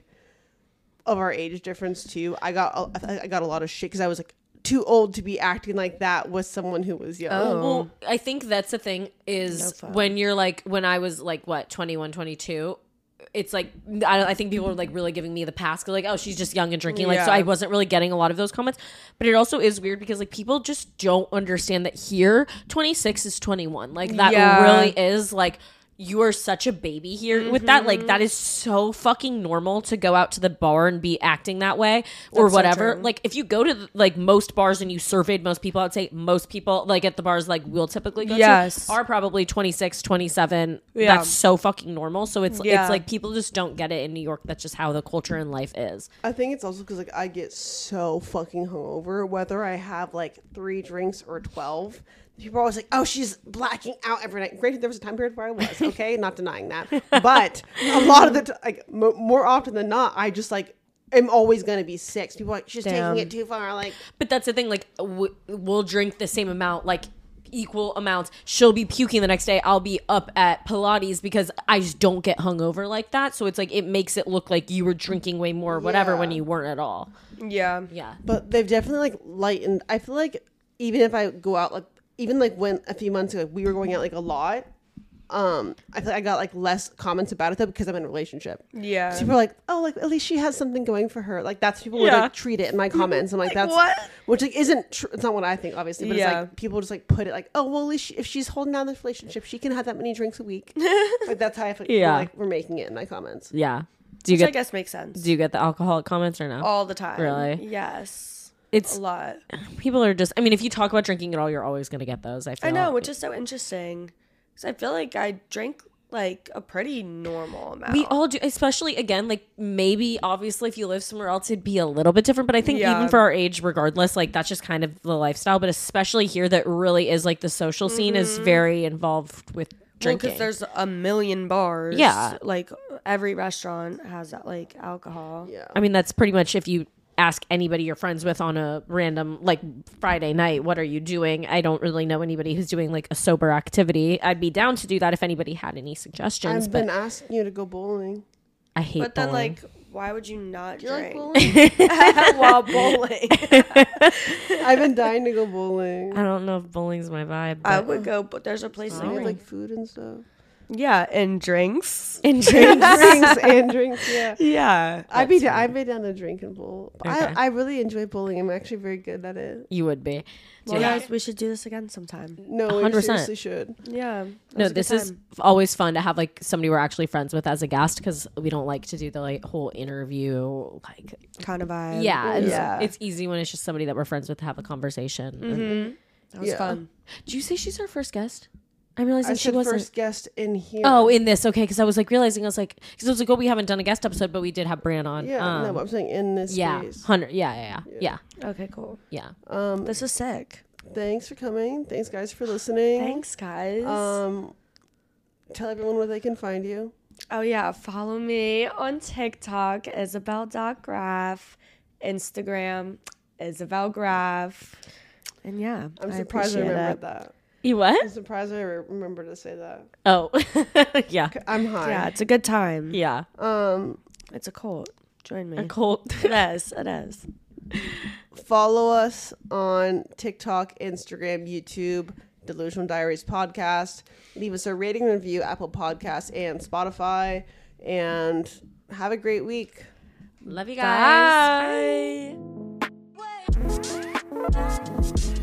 of our age difference too. I got a lot of shit because I was like too old to be acting like that with someone who was young. Oh. Well, I think that's the thing is No fun. when you're like, when I was like, what, 21, 22, it's like, I think people were like really giving me the pass. 'Cause like, oh, she's just young and drinking. Like, so Yeah. I wasn't really getting a lot of those comments. But it also is weird because like people just don't understand that here, 26 is 21. Like that Yeah. really is like, you are such a baby here with that. Like that is so fucking normal to go out to the bar and be acting that way or That's so whatever. true. Like if you go to like most bars and you surveyed most people, I'd say most people like at the bars like we'll typically go Yes. to are probably 26, 27. Yeah. That's so fucking normal. So it's Yeah. like people just don't get it in New York. That's just how the culture in life is. I think it's also because like I get so fucking hungover, whether I have like 3 drinks or 12, people are always like, oh, she's blacking out every night. Granted, there was a time period where I was, okay? Not denying that. But a lot of the more often than not, I just like, am always going to be sick. People are like, she's taking it too far. Like, But that's the thing. Like, we'll drink the same amount, like equal amounts. She'll be puking the next day. I'll be up at Pilates because I just don't get hungover like that. So it's like, it makes it look like you were drinking way more or whatever when you weren't at all. Yeah. Yeah. but they've definitely like lightened. I feel like even if I go out, like, even like when a few months ago we were going out like a lot, I feel like I got like less comments about it though because I'm in a relationship. Yeah. So people are like, oh, like at least she has something going for her. Like that's people would like treat it in my comments. I'm like, that's what? Which like isn't true. It's not what I think, obviously, but it's like people just like put it like, oh, well, at least if she's holding down this relationship, she can have that many drinks a week. Like that's how I feel like we're making it in my comments. Yeah. Do you Which I get? guess makes sense. Do you get the alcoholic comments or no? All the time. Really? Yes. It's A lot. people are just. I mean, if you talk about drinking at all, you're always going to get those. I feel. I know, which is so interesting. Because I feel like I drink like a pretty normal amount. We all do, especially again, like maybe obviously if you live somewhere else, it'd be a little bit different. But I think even for our age, regardless, like that's just kind of the lifestyle. But especially here, that really is like the social scene is very involved with drinking. Because there's a million bars. Yeah. Like every restaurant has that like alcohol. Yeah. I mean, that's pretty much if you ask anybody you're friends with on a random like Friday night, what are you doing? I don't really know anybody who's doing like a sober activity. I'd be down to do that if anybody had any suggestions. I've been asking you to go bowling. I hate But then bowling. like, why would you not Do you like drink bowling? while bowling? I've been dying to go bowling. I don't know if bowling's my vibe. I But would go, but there's a place With like like food and stuff. yeah, and drinks. in drinks. Drinks and drinks, yeah. Yeah, I'd be down to drink and bowl. Okay. I really enjoy bowling. I'm actually very good at it. You would be. well, Yeah. guys, we should do this again sometime. No, we 100%. seriously should. Yeah, No, this is always fun to have like somebody we're actually friends with as a guest because we don't like to do the like whole interview like kind of vibe. it's easy when it's just somebody that we're friends with to have a conversation. Mm-hmm. That was Yeah. fun. Did you say she's our first guest? I'm realizing I she said wasn't. first guest in here. Oh, in this, okay, because I was like realizing I was like, because I was like, oh, we haven't done a guest episode, but we did have Bran on. Yeah, no, but I'm saying in this yeah, space. 100, yeah. Okay, cool. This This is sick. Thanks for coming. Thanks, guys, for listening. Thanks, guys. Tell everyone where they can find you. Oh yeah, follow me on TikTok, Isabel.Graf, Instagram, Isabel Graf, and yeah, I'm surprised I remembered that. You what? I'm surprised I remember to say that. Oh, yeah, I'm high. Yeah, it's a good time. yeah. It's a cult. Join me. A cult. It is. It is. Follow us on TikTok, Instagram, YouTube, Delusional Diaries Podcast. Leave us a rating and review, Apple Podcasts and Spotify. And have a great week. Love you guys. Bye.